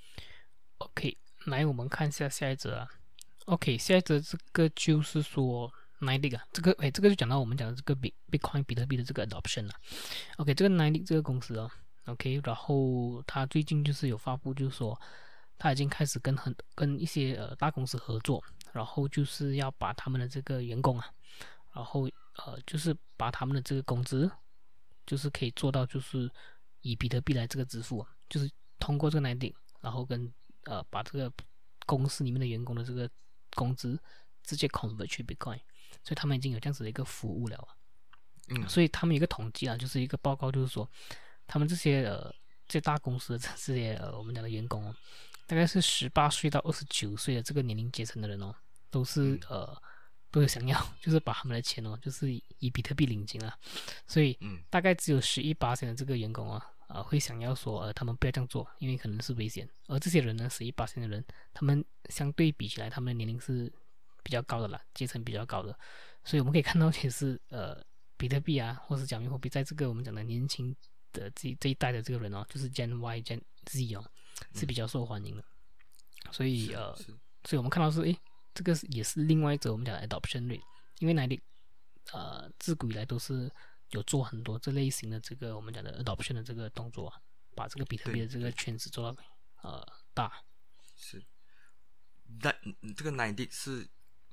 OK， 来我们看一下下一则OK， 下一则这个就是说 NYDIG 这个就讲到我们讲的这个 Bitcoin 比特币的这个 adoption OK， 这个 NYDIG 这个公司OK， 然后他最近就是有发布，就是说他已经开始跟一些大公司合作，然后就是要把他们的这个员工然后就是把他们的这个工资就是可以做到就是以比特币来这个支付，就是通过这个 NYDIG， 然后跟把这个公司里面的员工的这个工资直接 convert 去 Bitcoin， 所以他们已经有这样子的一个服务了所以他们有一个统计就是一个报告，就是说他们这些大公司的这些我们讲的员工大概是18岁到29岁的这个年龄阶层的人都是都有想要就是把他们的钱就是以比特币领金所以大概只有11%的这个员工会想要说他们不要这样做，因为可能是危险。而这些人呢，11% 的人，他们相对比起来，他们的年龄是比较高的啦，阶层比较高的。所以我们可以看到，其实比特币或是加密货币，在这个我们讲的年轻的这一代的这个人就是 Gen Y、Gen Z 是比较受欢迎的。所以所以我们看到这个也是另外一则我们讲的 adoption rate， 因为NYDIG自古以来都是有做很多这类型的这个我们讲的 adoption 的这个动作把这个比特币的这个圈子做到大。 是，这个 NYDIG 是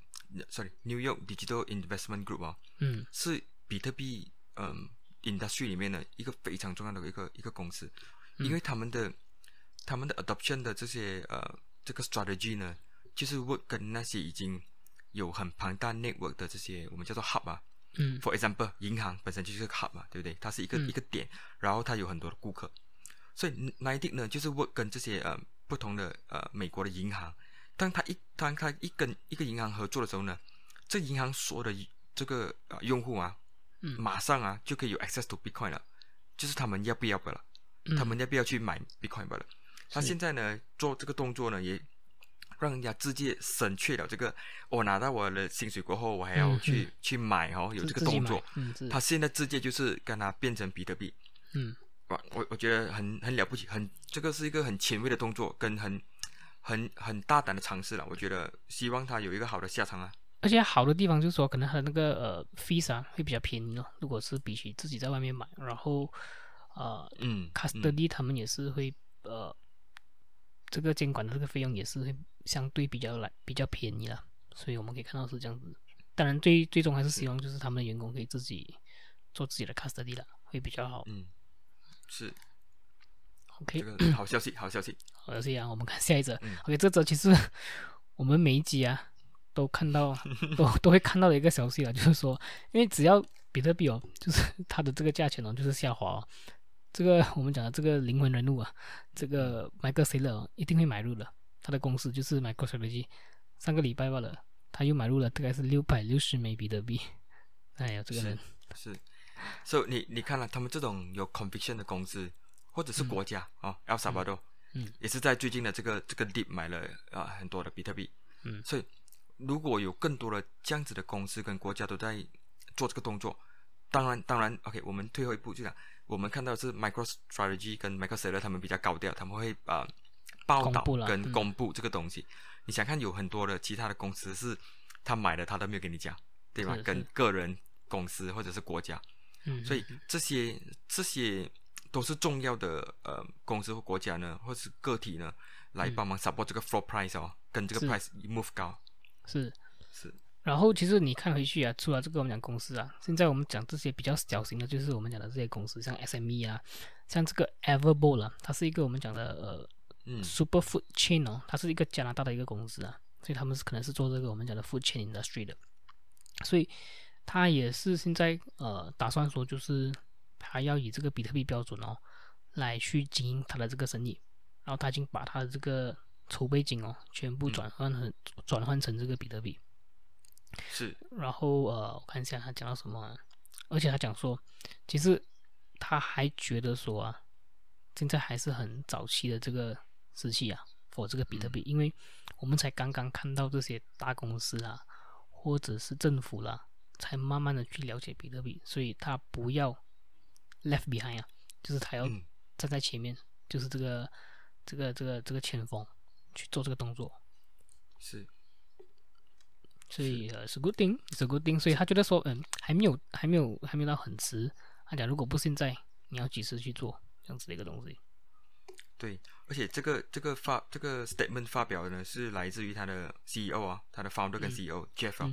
New York Digital Investment Group 是比特币industry 里面的一个非常重要的一个公司，因为他们的 adoption 的这些这个 strategy 呢，就是 work 跟那些已经有很庞大 network 的这些我们叫做 hub For example， 银行本身就是个 hub 对不对？它是一个点，然后它有很多的顾客，所以 NYDIG 呢就是 work 跟这些不同的美国的银行，当他跟一个银行合作的时候呢，这银行所有的这个用户马上就可以有 access to Bitcoin 了，就是他们要不要了，他们要不要去买 Bitcoin 了。他现在呢做这个动作呢，也让人家直接省去了这个我拿到我的薪水过后，我还要去买有这个动作。他现在直接就是跟它变成比特币。我觉得很了不起，这个是一个很前卫的动作，跟很大胆的尝试了。我觉得希望他有一个好的下场而且好的地方就是说，可能他的那个fees会比较便宜如果是比起自己在外面买，然后custody 他们也是会这个监管的这个费用也是会相对比较便宜啦，所以我们可以看到是这样子。当然最终还是希望就是他们的员工可以自己做自己的 custody 了，会比较好。 是 OK， 这个好消息，好消息。 好消息啊！我们看下一则。OK， 这则其实我们每一集啊都看到，都会看到的一个消息了，就是说，因为只要比特币哦，就是它的这个价钱哦，就是下滑哦，这个我们讲的这个灵魂人物啊，这个 Michael Saylor 一定会买入的。他的公司就是 MicroStrategy， 上个礼拜罢了，他又买入了大概是660枚比特币。哎呀，这个人是，所以你看了他们这种有 conviction 的公司，或者是国家El Salvador，也是在最近的这个 dip 买了很多的比特币。所以如果有更多的这样子的公司跟国家都在做这个动作，当然 OK， 我们退后一步就讲，我们看到的是 MicroStrategy 跟 Michael Saylor 他们比较高调，他们会报道跟公布这个东西。你想看有很多的其他的公司是他买的他都没有跟你讲，对吧？跟个人公司或者是国家，所以这些都是重要的公司或国家呢，或是个体呢，来帮忙 support 这个 floor price 跟这个 price move 高。 是。然后其实你看回去啊，除了这个我们讲公司啊，现在我们讲这些比较小型的，就是我们讲的这些公司，像 SME 啊，像这个 Everbowl 啊，它是一个我们讲的Superfood Chain 哦，它是一个加拿大的一个公司啊，所以他们可能是做这个我们讲的 Food Chain Industry 的，所以他也是现在打算说就是他要以这个比特币标准哦来去经营他的这个生意，然后他已经把他的这个筹备金哦全部转换成这个比特币。 是， 然后我看一下他讲到什么啊，而且他讲说，其实他还觉得说啊，现在还是很早期的这个时期啊，for 这个比特币，因为我们才刚刚看到这些大公司啊，或者是政府啦，才慢慢的去了解比特币，所以他不要 left behind 啊，就是他要站在前面，就是这个前锋去做这个动作。 是。 所以是 good thing， good thing。所以他觉得说，还没有到很迟。他讲如果不现在，你要几时去做这样子的一个东西。 对，而且这个 statement 发表的呢是来自于他的 CEO 啊，他的 founder 跟 CEO Jeff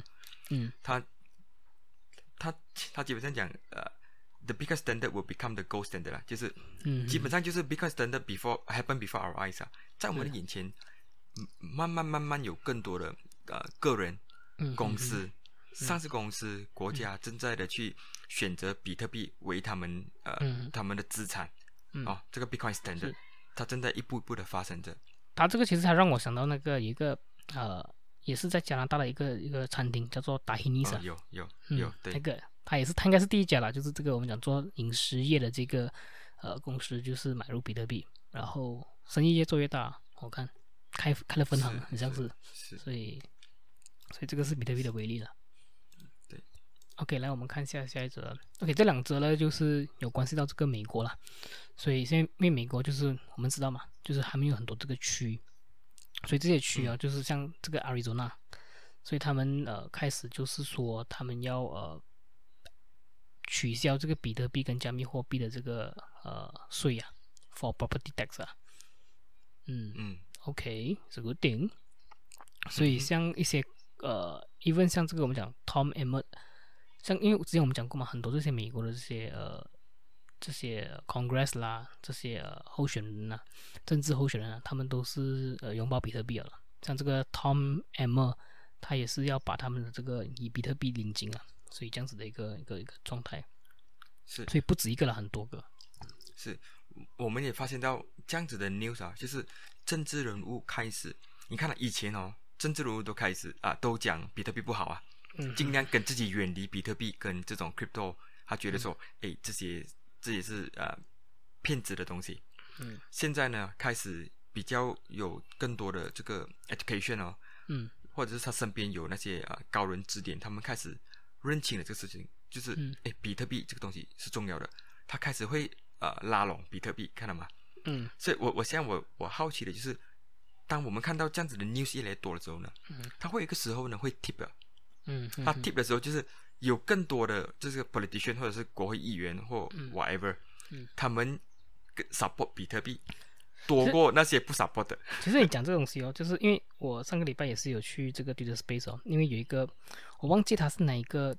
他基本上讲the Bitcoin standard will become the gold standard 啦，就是基本上就是 Bitcoin standard happen before our eyes 啊，在我们的眼前，慢慢有更多的个人。公司、上市公司、国家正在的去选择比特币为他们的资产，这个 Bitcoin Standard， 它正在一步一步的发生着。 它这个其实还让我想到那个一个也是在加拿大的一个餐厅叫做达希尼萨， 有，对， 那个它应该是第一家啦，就是这个我们讲做饮食业的这个公司，就是买入比特币，然后生意越做越大，我看开了分行，很像是，所以这个是比特币的威力了。 对 ，OK， 来我们看下一则。OK， 这两则呢就是有关系到这个美国啦。所以现在因为美国就是我们知道嘛，就是他们有很多这个区，所以这些区啊，就是像这个 Arizona， 所以他们开始就是说他们要取消这个比特币跟加密货币的这个税啊 ，for property tax 啊。OK， 是 good thing。所以像一些even 像这个我们讲 Tom Emmer， 像因为之前我们讲过嘛，很多这些美国的这些 Congress 啦，这些候选人啊，政治候选人啊，他们都是拥抱比特币了。像这个 Tom Emmer， 他也是要把他们的这个以比特币领金啊，所以这样子的一个状态。 是， 所以不止一个了，很多个。 是，我们也发现到这样子的 news 啊，就是政治人物开始，你看了以前政治人物都开始都讲比特币不好啊，尽量跟自己远离比特币跟这种 crypto， 他觉得说，这也是骗子的东西。现在呢，开始比较有更多的这个 education 或者是他身边有那些高人指点，他们开始认清了这个事情，就是比特币这个东西是重要的，他开始会拉拢比特币，看到吗？所以我现在我好奇的就是，当我们看到这样子的 news 越来越多的时候呢，他会有一个时候呢会 tip 了，他 tip 的时候就是有更多的这个 politician 或者是国会议员或 whatever，他们 support 比特币多过那些不 support 的。 其实你讲这个东西就是因为我上个礼拜也是有去这个 Twitter Space 因为有一个我忘记他是哪一个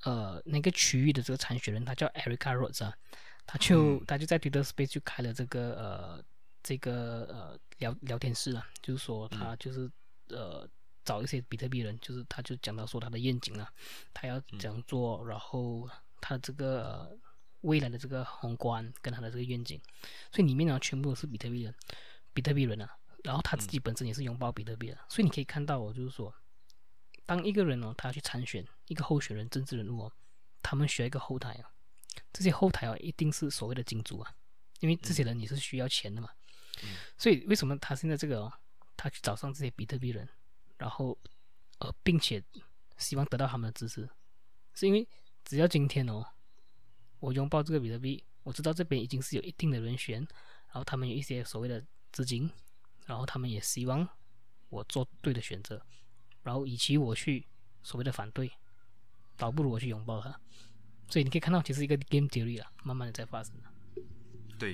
那个区域的这个参选人，他叫 Erica Rhodes 啊，他就在 Twitter Space 就开了这个聊天室啊，就是说他就是找一些比特币人，就是他就讲到说他的愿景啊，他要怎样做，然后他这个未来的这个宏观跟他的这个愿景，所以里面呢全部都是比特币人啊，然后他自己本身也是拥抱比特币的，所以你可以看到哦，就是说，当一个人哦他要去参选一个候选人、政治人物哦，他们需要一个后台啊，这些后台哦一定是所谓的金主啊，因为这些人也是需要钱的嘛，所以为什么他现在这个他去找上这些比特币人，然后并且希望得到他们的支持，是因为只要今天哦，我拥抱这个比特币，我知道这边已经是有一定的人选，然后他们有一些所谓的资金，然后他们也希望我做对的选择，然后与其我去所谓的反对，倒不如我去拥抱它。所以你可以看到，其实一个 game theory 啊，慢慢的在发生。 对。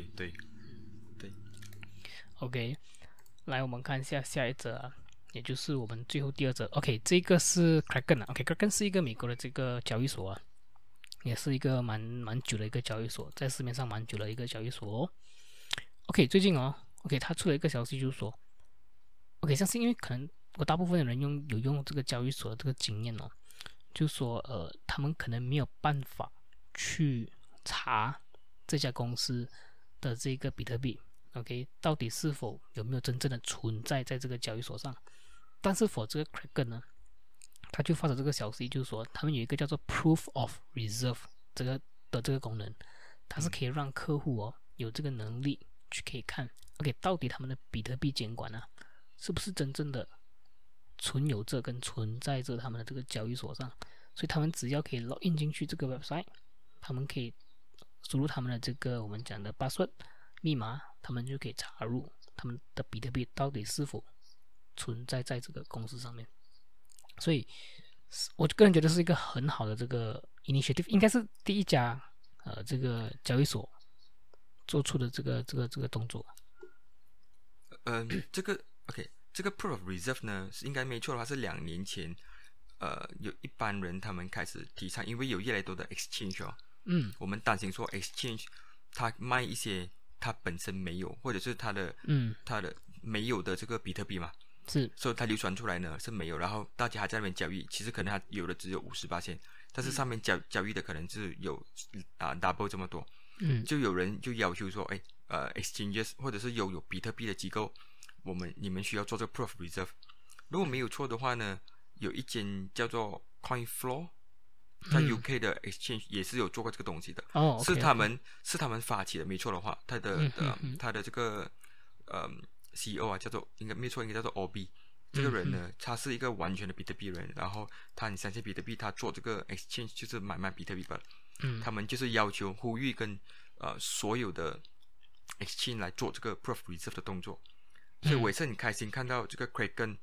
OK， 来我们看一下下一则啊，也就是我们最后第二则。OK， 这个是 Kraken 啊。OK，Kraken 是一个美国的这个交易所啊，也是一个蛮久的一个交易所，在市面上蛮久的一个交易所哦。OK， 最近哦 ，OK， 他出了一个消息，就是说 ，OK， 相信因为可能我大部分的人有用这个交易所的这个经验哦，就是说他们可能没有办法去查这家公司的这个比特币 ，OK， 到底是否有没有真正的存在在这个交易所上。但是 for 这个 Kraken 呢，他就发了这个消息，就是说他们有一个叫做 Proof of Reserve 这个功能，它是可以让客户哦有这个能力去可以看 ，OK， 到底他们的比特币监管啊是不是真正的存有着跟存在着他们的这个交易所上，所以他们只要可以 login 进去这个 website， 他们可以输入他们的这个我们讲的 password 密码，他们就可以查入他们的比特币到底是否存在在这个公司上面。所以我个人觉得是一个很好的这个 initiative， 应该是第一家这个交易所做出的这个动作。 这个 OK， 这个 Proof of Reserve 呢，是应该没错的话是2年前，有一般人他们开始提倡，因为有越来越多的 exchange 哦，我们担心说 exchange 它卖一些它本身没有，或者是它的没有的这个比特币嘛。 是， 所以它流传出来呢是没有，然后大家还在那边交易，其实可能它有的只有50%，但是上面交易的可能是有double 这么多，就有人就要求说，exchanges 或者是有比特币的机构，你们需要做这个 proof of reserve， 如果没有错的话呢，有一间叫做 CoinFlow， 在 UK 的 exchange 也是有做过这个东西的，是他们发起的，没错的话，他的这个CEO 啊，叫做应该叫做 OB， 这个人呢，他是一个完全的比特币人，然后他很相信比特币，他做这个 exchange 就是买卖比特币吧，他们就是要求呼吁跟所有的 exchange 来做这个 proof reserve 的动作，所以我也是很开心看到这个 Kraken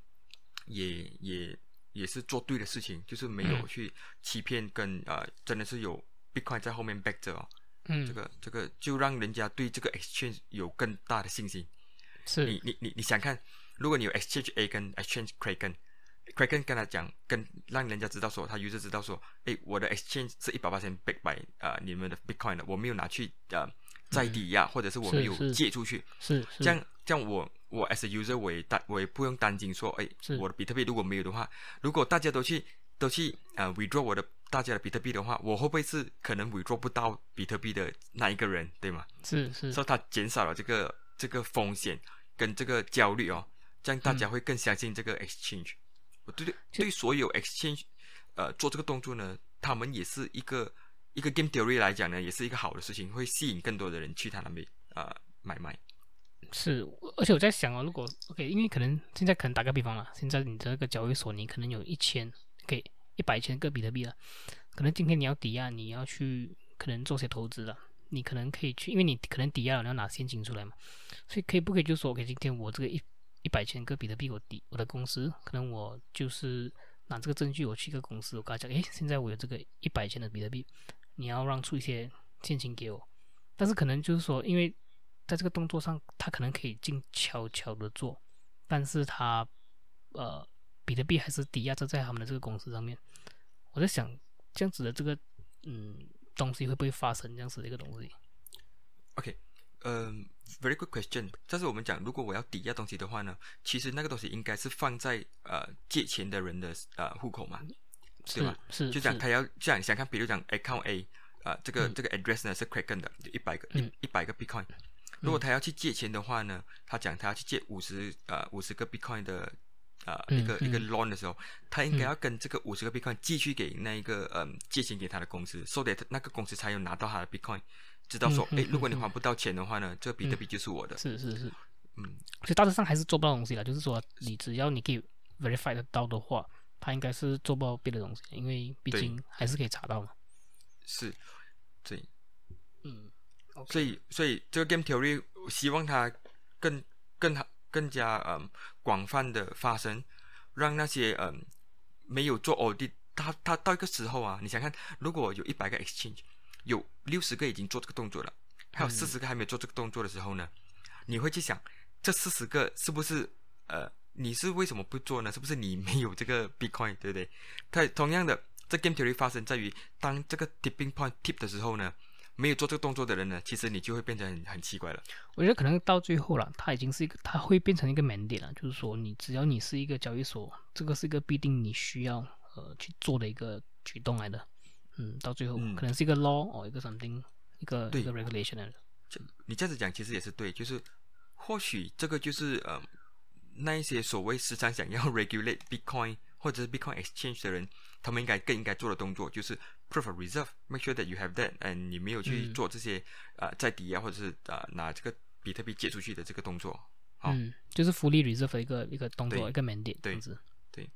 也是做对的事情，就是没有去欺骗跟真的是有 Bitcoin 在后面 back 着哦，这个就让人家对这个 exchange 有更大的信心。 是你想看，如果你有 Exchange A 跟 Exchange Kraken 跟他讲，让人家知道说，他 user 知道说，我的 Exchange 是100% back by 你们的 Bitcoin 的，我没有拿去再抵押，或者是我没有借出去，这样我 as a user 我也不用担心说，我的比特币如果没有的话，如果大家都去withdraw 大家的比特币的话，我会不会是可能 withdraw 不到比特币的那一个人，对吗？ 是， 所以它减少了这个风险跟这个焦虑哦，这样大家会更相信这个 exchange。对所有 exchange 做这个动作呢，他们也是一个 game theory 来讲呢，也是一个好的事情，会吸引更多的人去他那边买卖。 是，而且我在想哦，如果 OK， 因为可能现在可能打个比方啦，现在你这个交易所你可能有100千个比特币了，可能今天你要抵押，你要去可能做些投资了。你可能可以去，因为你可能抵押了，你要拿现金出来嘛，所以不可以就说 OK， 今天我这个100千个比特币我的公司，可能我就是拿这个证据，我去一个公司，我跟他讲，现在我有这个100千的比特币，你要让出一些现金给我，但是可能就是说，因为在这个动作上，他可能可以静悄悄的做，但是他比特币还是抵押着在他们的这个公司上面，我在想这样子的这个东西会不会发生这样子的一个东西 ？OK， very good question。但是我们讲，如果我要抵押东西的话呢，其实那个东西应该是放在借钱的人的户口嘛，对吧？ 是， 就讲他要这样想看，比如讲 account A 这个 address 呢是 Kraken 的，100个 Bitcoin。如果他要去借钱的话呢，他讲他要去借50个 Bitcoin 的一个 loan 的时候，他应该要跟这个50个 Bitcoin 寄去给那一个借钱给他的公司，so that 那个公司才有拿到他的 Bitcoin， 知道说，如果你还不到钱的话呢，这个比特币就是我的。 是，所以大致上还是做不到东西了，就是说你只要你可以 verify 得到的话，他应该是做不到别的东西，因为毕竟还是可以查到嘛。 是，对， okay. 所以这个 game theory 希望它更加广泛的发生，让那些没有做 audit， 他到一个时候啊，你想看，如果有100个 exchange， 有60个已经做这个动作了，还有40个还没有做这个动作的时候呢，你会去想，这40个是不是你是为什么不做呢？是不是你没有这个 Bitcoin， 对不对？它同样的，这 game theory 发生在于当这个 tipping point tip 的时候呢，没有做这个动作的人呢，其实你就会变成很奇怪了。 我觉得可能到最后了，它已经是一个，它会变成一个 mandate 了，就是说只要你是一个交易所，这个是一个必定你需要去做的一个举动来的。到最后可能是一个 law 或一个 something， 一个 regulation 来的。 你这样子讲其实也是对，就是或许这个就是那一些所谓时常想要 regulate Bitcoin 或者是 Bitcoin exchange 的人，他们更应该做的动作就是 proof of reserve，make sure that you have that， 你没有去做这些在抵押或者是拿这个比特币借出去的这个动作。 就是 fully reserve 的一个动作，一个 mandate 这样子。 对。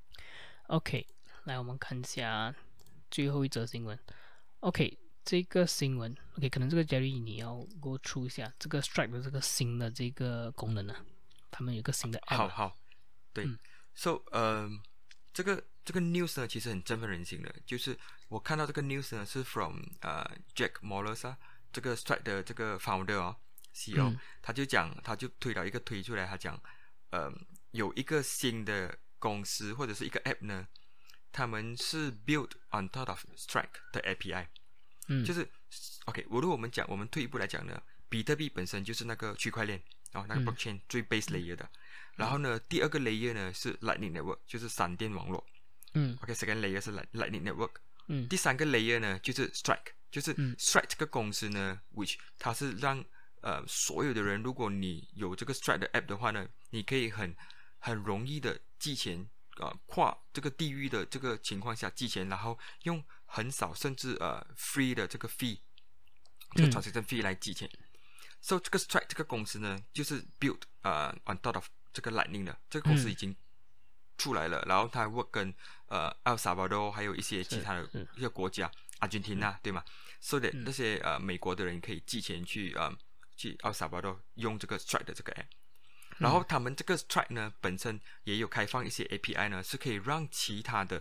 OK， 来我们看一下最后一则新闻。OK， 这个新闻 OK， 可能这个 Jerry 你要 go through 一下这个 Stripe 的这个新的这个功能呢，他们有个新的 app。 好，对。So 这个 news 呢，其实很振奋人心的。就是我看到这个 news 呢，是 from Jack Mallers 这个 Stripe 的这个 founder CEO，他就推了一个推出来，他讲有一个新的公司或者是一个 app 呢，他们是 built on top of Stripe 的 API。就是 OK， 如果我们退一步来讲呢，比特币本身就是那个区块链那个 blockchain 最 base layer 的。然后呢，第二个 layer 呢是 Lightning Network， 就是闪电网络。OK，second layer 是 Lightning Network。第三个 layer 呢就是 Strike， 就是 Strike 这个公司呢 ，which 它是让所有的人，如果你有这个 Strike 的 app 的话呢，你可以很容易的寄钱，跨这个地域的这个情况下寄钱，然后用很少甚至free 的这个 fee， 这个 transaction fee 来寄钱。So 这个 Strike 这个公司呢，就是 build on top of 这个 Lightning 的，这个公司已经出来了，然后它 work 跟El Salvador 还有一些其他的一些国家，阿根廷对吗？So that 那些美国的人可以寄钱去El Salvador 用这个 Strike 的这个 app。然后他们这个 Strike 呢本身也有开放一些 API 呢，是可以让其他的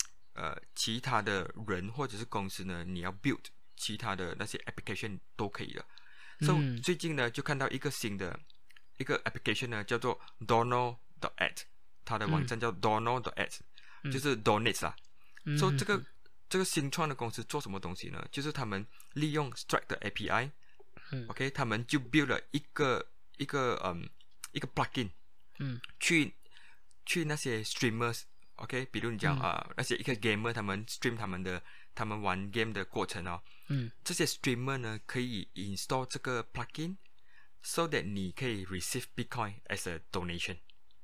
人或者是公司呢，你要 build 其他的那些 application 都可以的。So 最近呢就看到一个新的一个 application 呢，叫做 Dono.at， 它的网站叫 Dono.at， 就是 Donates 啦。So 这个新创的公司做什么东西呢？就是他们利用 Strike 的 API，OK， 他们就 build 了一个 plugin，去那些 streamers，OK， 比如你讲那些一个 gamer 他们 stream 他们玩 game 的过程这些 streamer 呢可以 install 这个 plugin。So that 你可以 receive Bitcoin as a donation。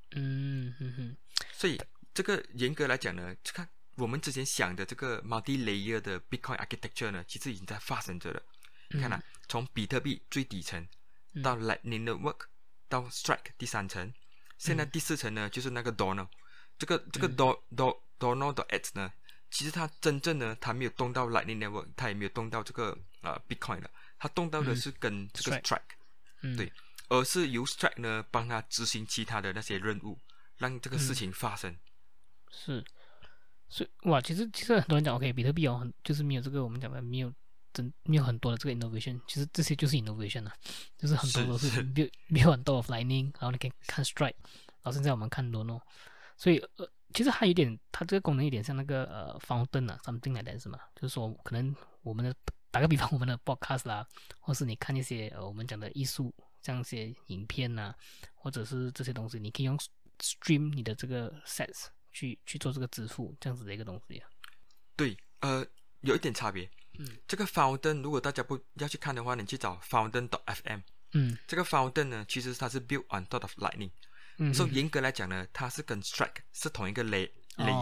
所以这个严格来讲呢，看我们之前想的这个 multi-layer 的 Bitcoin architecture 呢，其实已经在发生着了。你看从比特币最底层到 Lightning Network 到 Strike 第3层，现在第4层呢就是那个 Dono。这个 Dono.at 呢，其实它真正呢，它没有动到 Lightning Network， 它也没有动到这个Bitcoin 了，它动到的是跟这个 Strike。对，而是由 Strike 呢帮他执行其他的那些任务，让这个事情发生。 是哇，其实很多人讲 OK， 比特币就是没有这个我们讲的没有很多的这个 innovation， 其实这些就是 innovation 就是很多都是没有很多 of Lightning， 然后你可以看 Strike， 然后现在我们看 Dono， 所以其实它有点，它这个功能有点像那个fountain 啊，something like that 是吗？就是说，可能我们的打个比方，我们的 podcast 啦，或是你看一些我们讲的艺术，像一些影片呐、或者是这些东西，你可以用 stream 你的这个 sets 去做这个支付，这样子的一个东西啊。 对，有一点差别。这个 Fountain 如果大家不要去看的话，你去找 Fountain.fm。这个 Fountain 呢，其实它是 built on top of Lightning。所以严格来讲呢，它是跟 Strike 是同一个 layer。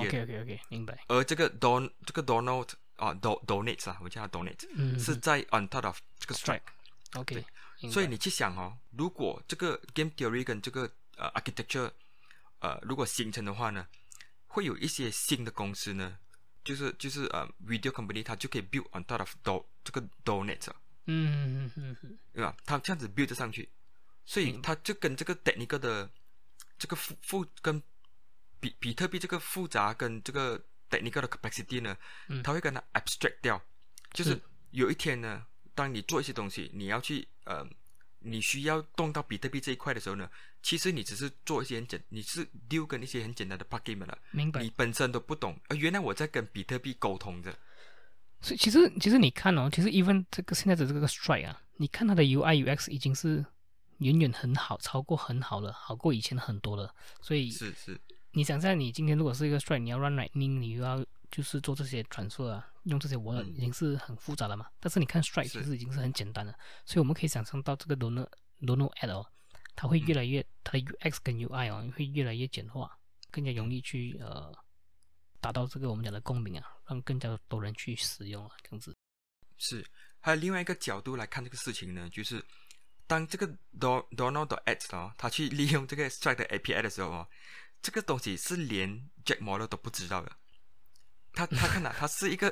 OK， 明白。 而这个 Donate 啊 Donate 啊，我们叫它 Donate，是在 on top of 这个 Strike。OK， 所以你去想哦，如果这个 Game Theory 跟这个Architecture 如果形成的话呢，会有一些新的公司呢。就是video company 它就可以 build on top of 这个 Donate， 对吧？它这样子 build 上去，所以它就跟这个 technical 的这个跟比特币这个复杂跟这个 technical 的 capacity 呢，它会跟它 abstract 掉。就是有一天呢，当你做一些东西，你要去你需要动到比特币这一块的时候呢，其实你只是做一些你是丢跟一些很简单的 plugin 了， 明白？ 你本身都不懂，原来我在跟比特币沟通着。 所以其实你看哦，其实 even 这个现在的这个 Strike 啊，你看它的 UI UX 已经是远远很好，超过很好了，好过以前很多了。所以是你想象你今天如果是一个 Strike， 你要 run Lightning， 你又要就是做这些transfer啊，用这些wallet 已经是很复杂了嘛。但是你看 Strike 其实已经是很简单了，所以我们可以想象到这个 Dono Add 哦，它会越来越它的 UX 跟 UI 哦会越来越简化，更加容易去达到这个我们讲的共鸣啊，让更加多人去使用啊，这样子。 是，还有另外一个角度来看这个事情呢，就是当这个 Donald.Ads 哦，他去利用这个 Strike 的 API 的时候哦，这个东西是连 Jack Mallers 都不知道的。他看到它是一个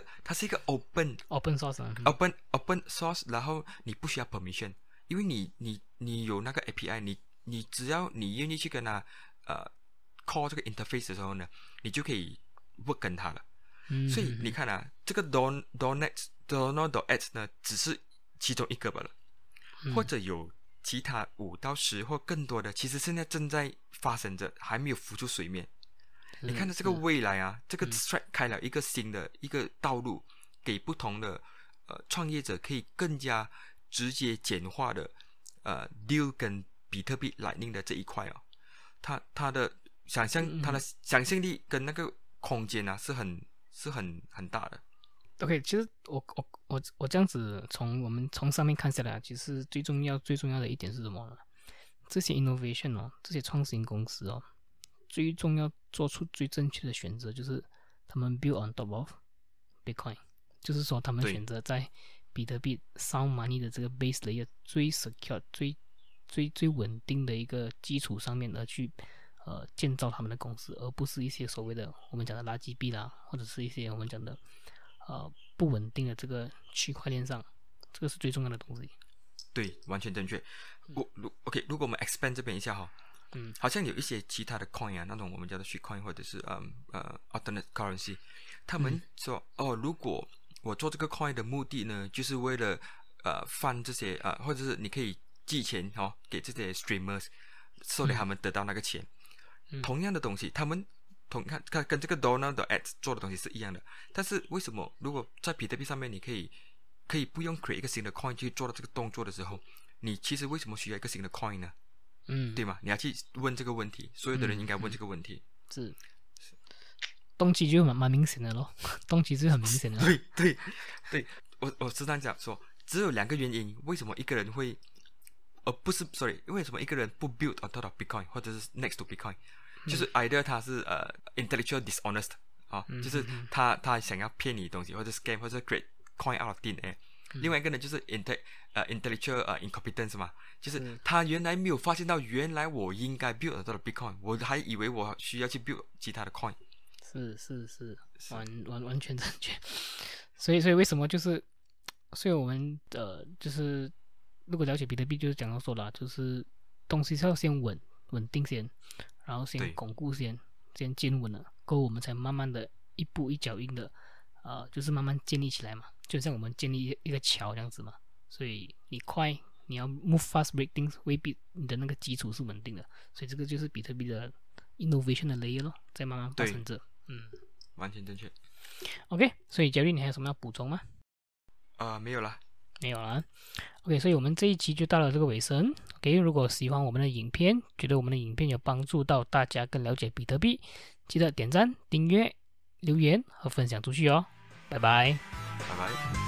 open source，open source， 然后你不需要 permission， 因为你有那个 API， 你只要你愿意去跟他call 这个 interface 的时候呢，你就可以 work 跟他了。所以你看啊，这个 Donald.Ads 呢，只是其中一个罢了，或者有其他5到10或更多的，其实现在正在发生着，还没有浮出水面。你看到这个未来啊，这个 Strike 开了一个新的一个道路，给不同的创业者可以更加直接简化的deal 跟比特币 Lightning 的这一块哦，它的想象力跟那个空间啊是很大的。 OK， 其实我这样子我们从上面看下来，其实最重要的一点是什么呢？这些 innovation 哦，这些创新公司哦，最重要做出最正确的选择就是他们 build on top of Bitcoin， 就是说他们选择在比特币 sound money 的这个 base layer 最 secure 最稳定的一个基础上面而去建造他们的公司，而不是一些所谓的我们讲的垃圾币啦，或者是一些我们讲的不稳定的这个区块链上，这个是最重要的东西。 对，完全正确。OK， 如果我们 expand 这边一下哈，好像有一些其他的 coin 啊，那种我们叫做 shit coin 或者是alternate currency， 他们说如果我做这个 coin 的目的呢，就是为了放这些或者是你可以寄钱给这些 streamers， so that 他们得到那个钱。同样的东西，他们跟这个 Donald.Ads 做的东西是一样的，但是为什么如果在比特币上面你可以不用 create 一个新的 coin 去做到这个动作的时候，你其实为什么需要一个新的 coin 呢？对吗？你要去问这个问题，所有的人应该问这个问题。 是动机就蛮明显的咯，动机是很明显的。 对，我是这样讲说，只有2个原因，为什么一个人会，不是 sorry， 为什么一个人不 build on top of Bitcoin 或者是 next to Bitcoin，就是 either 他是intellectual dishonest 就是他想要骗你的东西，或者 scam， 或者 create coin out of thin air。另外一个呢就是 intellectual incompetence 嘛，就是他原来没有发现到原来我应该 build 到 Bitcoin， 我还以为我需要去 build 其他的 coin。 是完全正确。所以为什么就是所以我们就是如果了解比特币，就是讲到说啦，就是东西是要先稳定先，然后先巩固先坚稳了，过后我们才慢慢的一步一脚印的就是慢慢建立起来嘛，就像我们建立一个桥这样子嘛。所以你要 move fast break things， 未必你的那个基础是稳定的，所以这个就是比特币的 innovation 的 layer 咯，在慢慢发生着。 完全正确。 OK， 所以Jerry你还有什么要补充吗？ 没有了。 没有了。OK， 所以我们这一期就到了这个尾声。OK， 如果喜欢我们的影片，觉得我们的影片有帮助到大家更了解比特币，记得点赞、订阅、留言和分享出去哦。拜拜。 拜拜。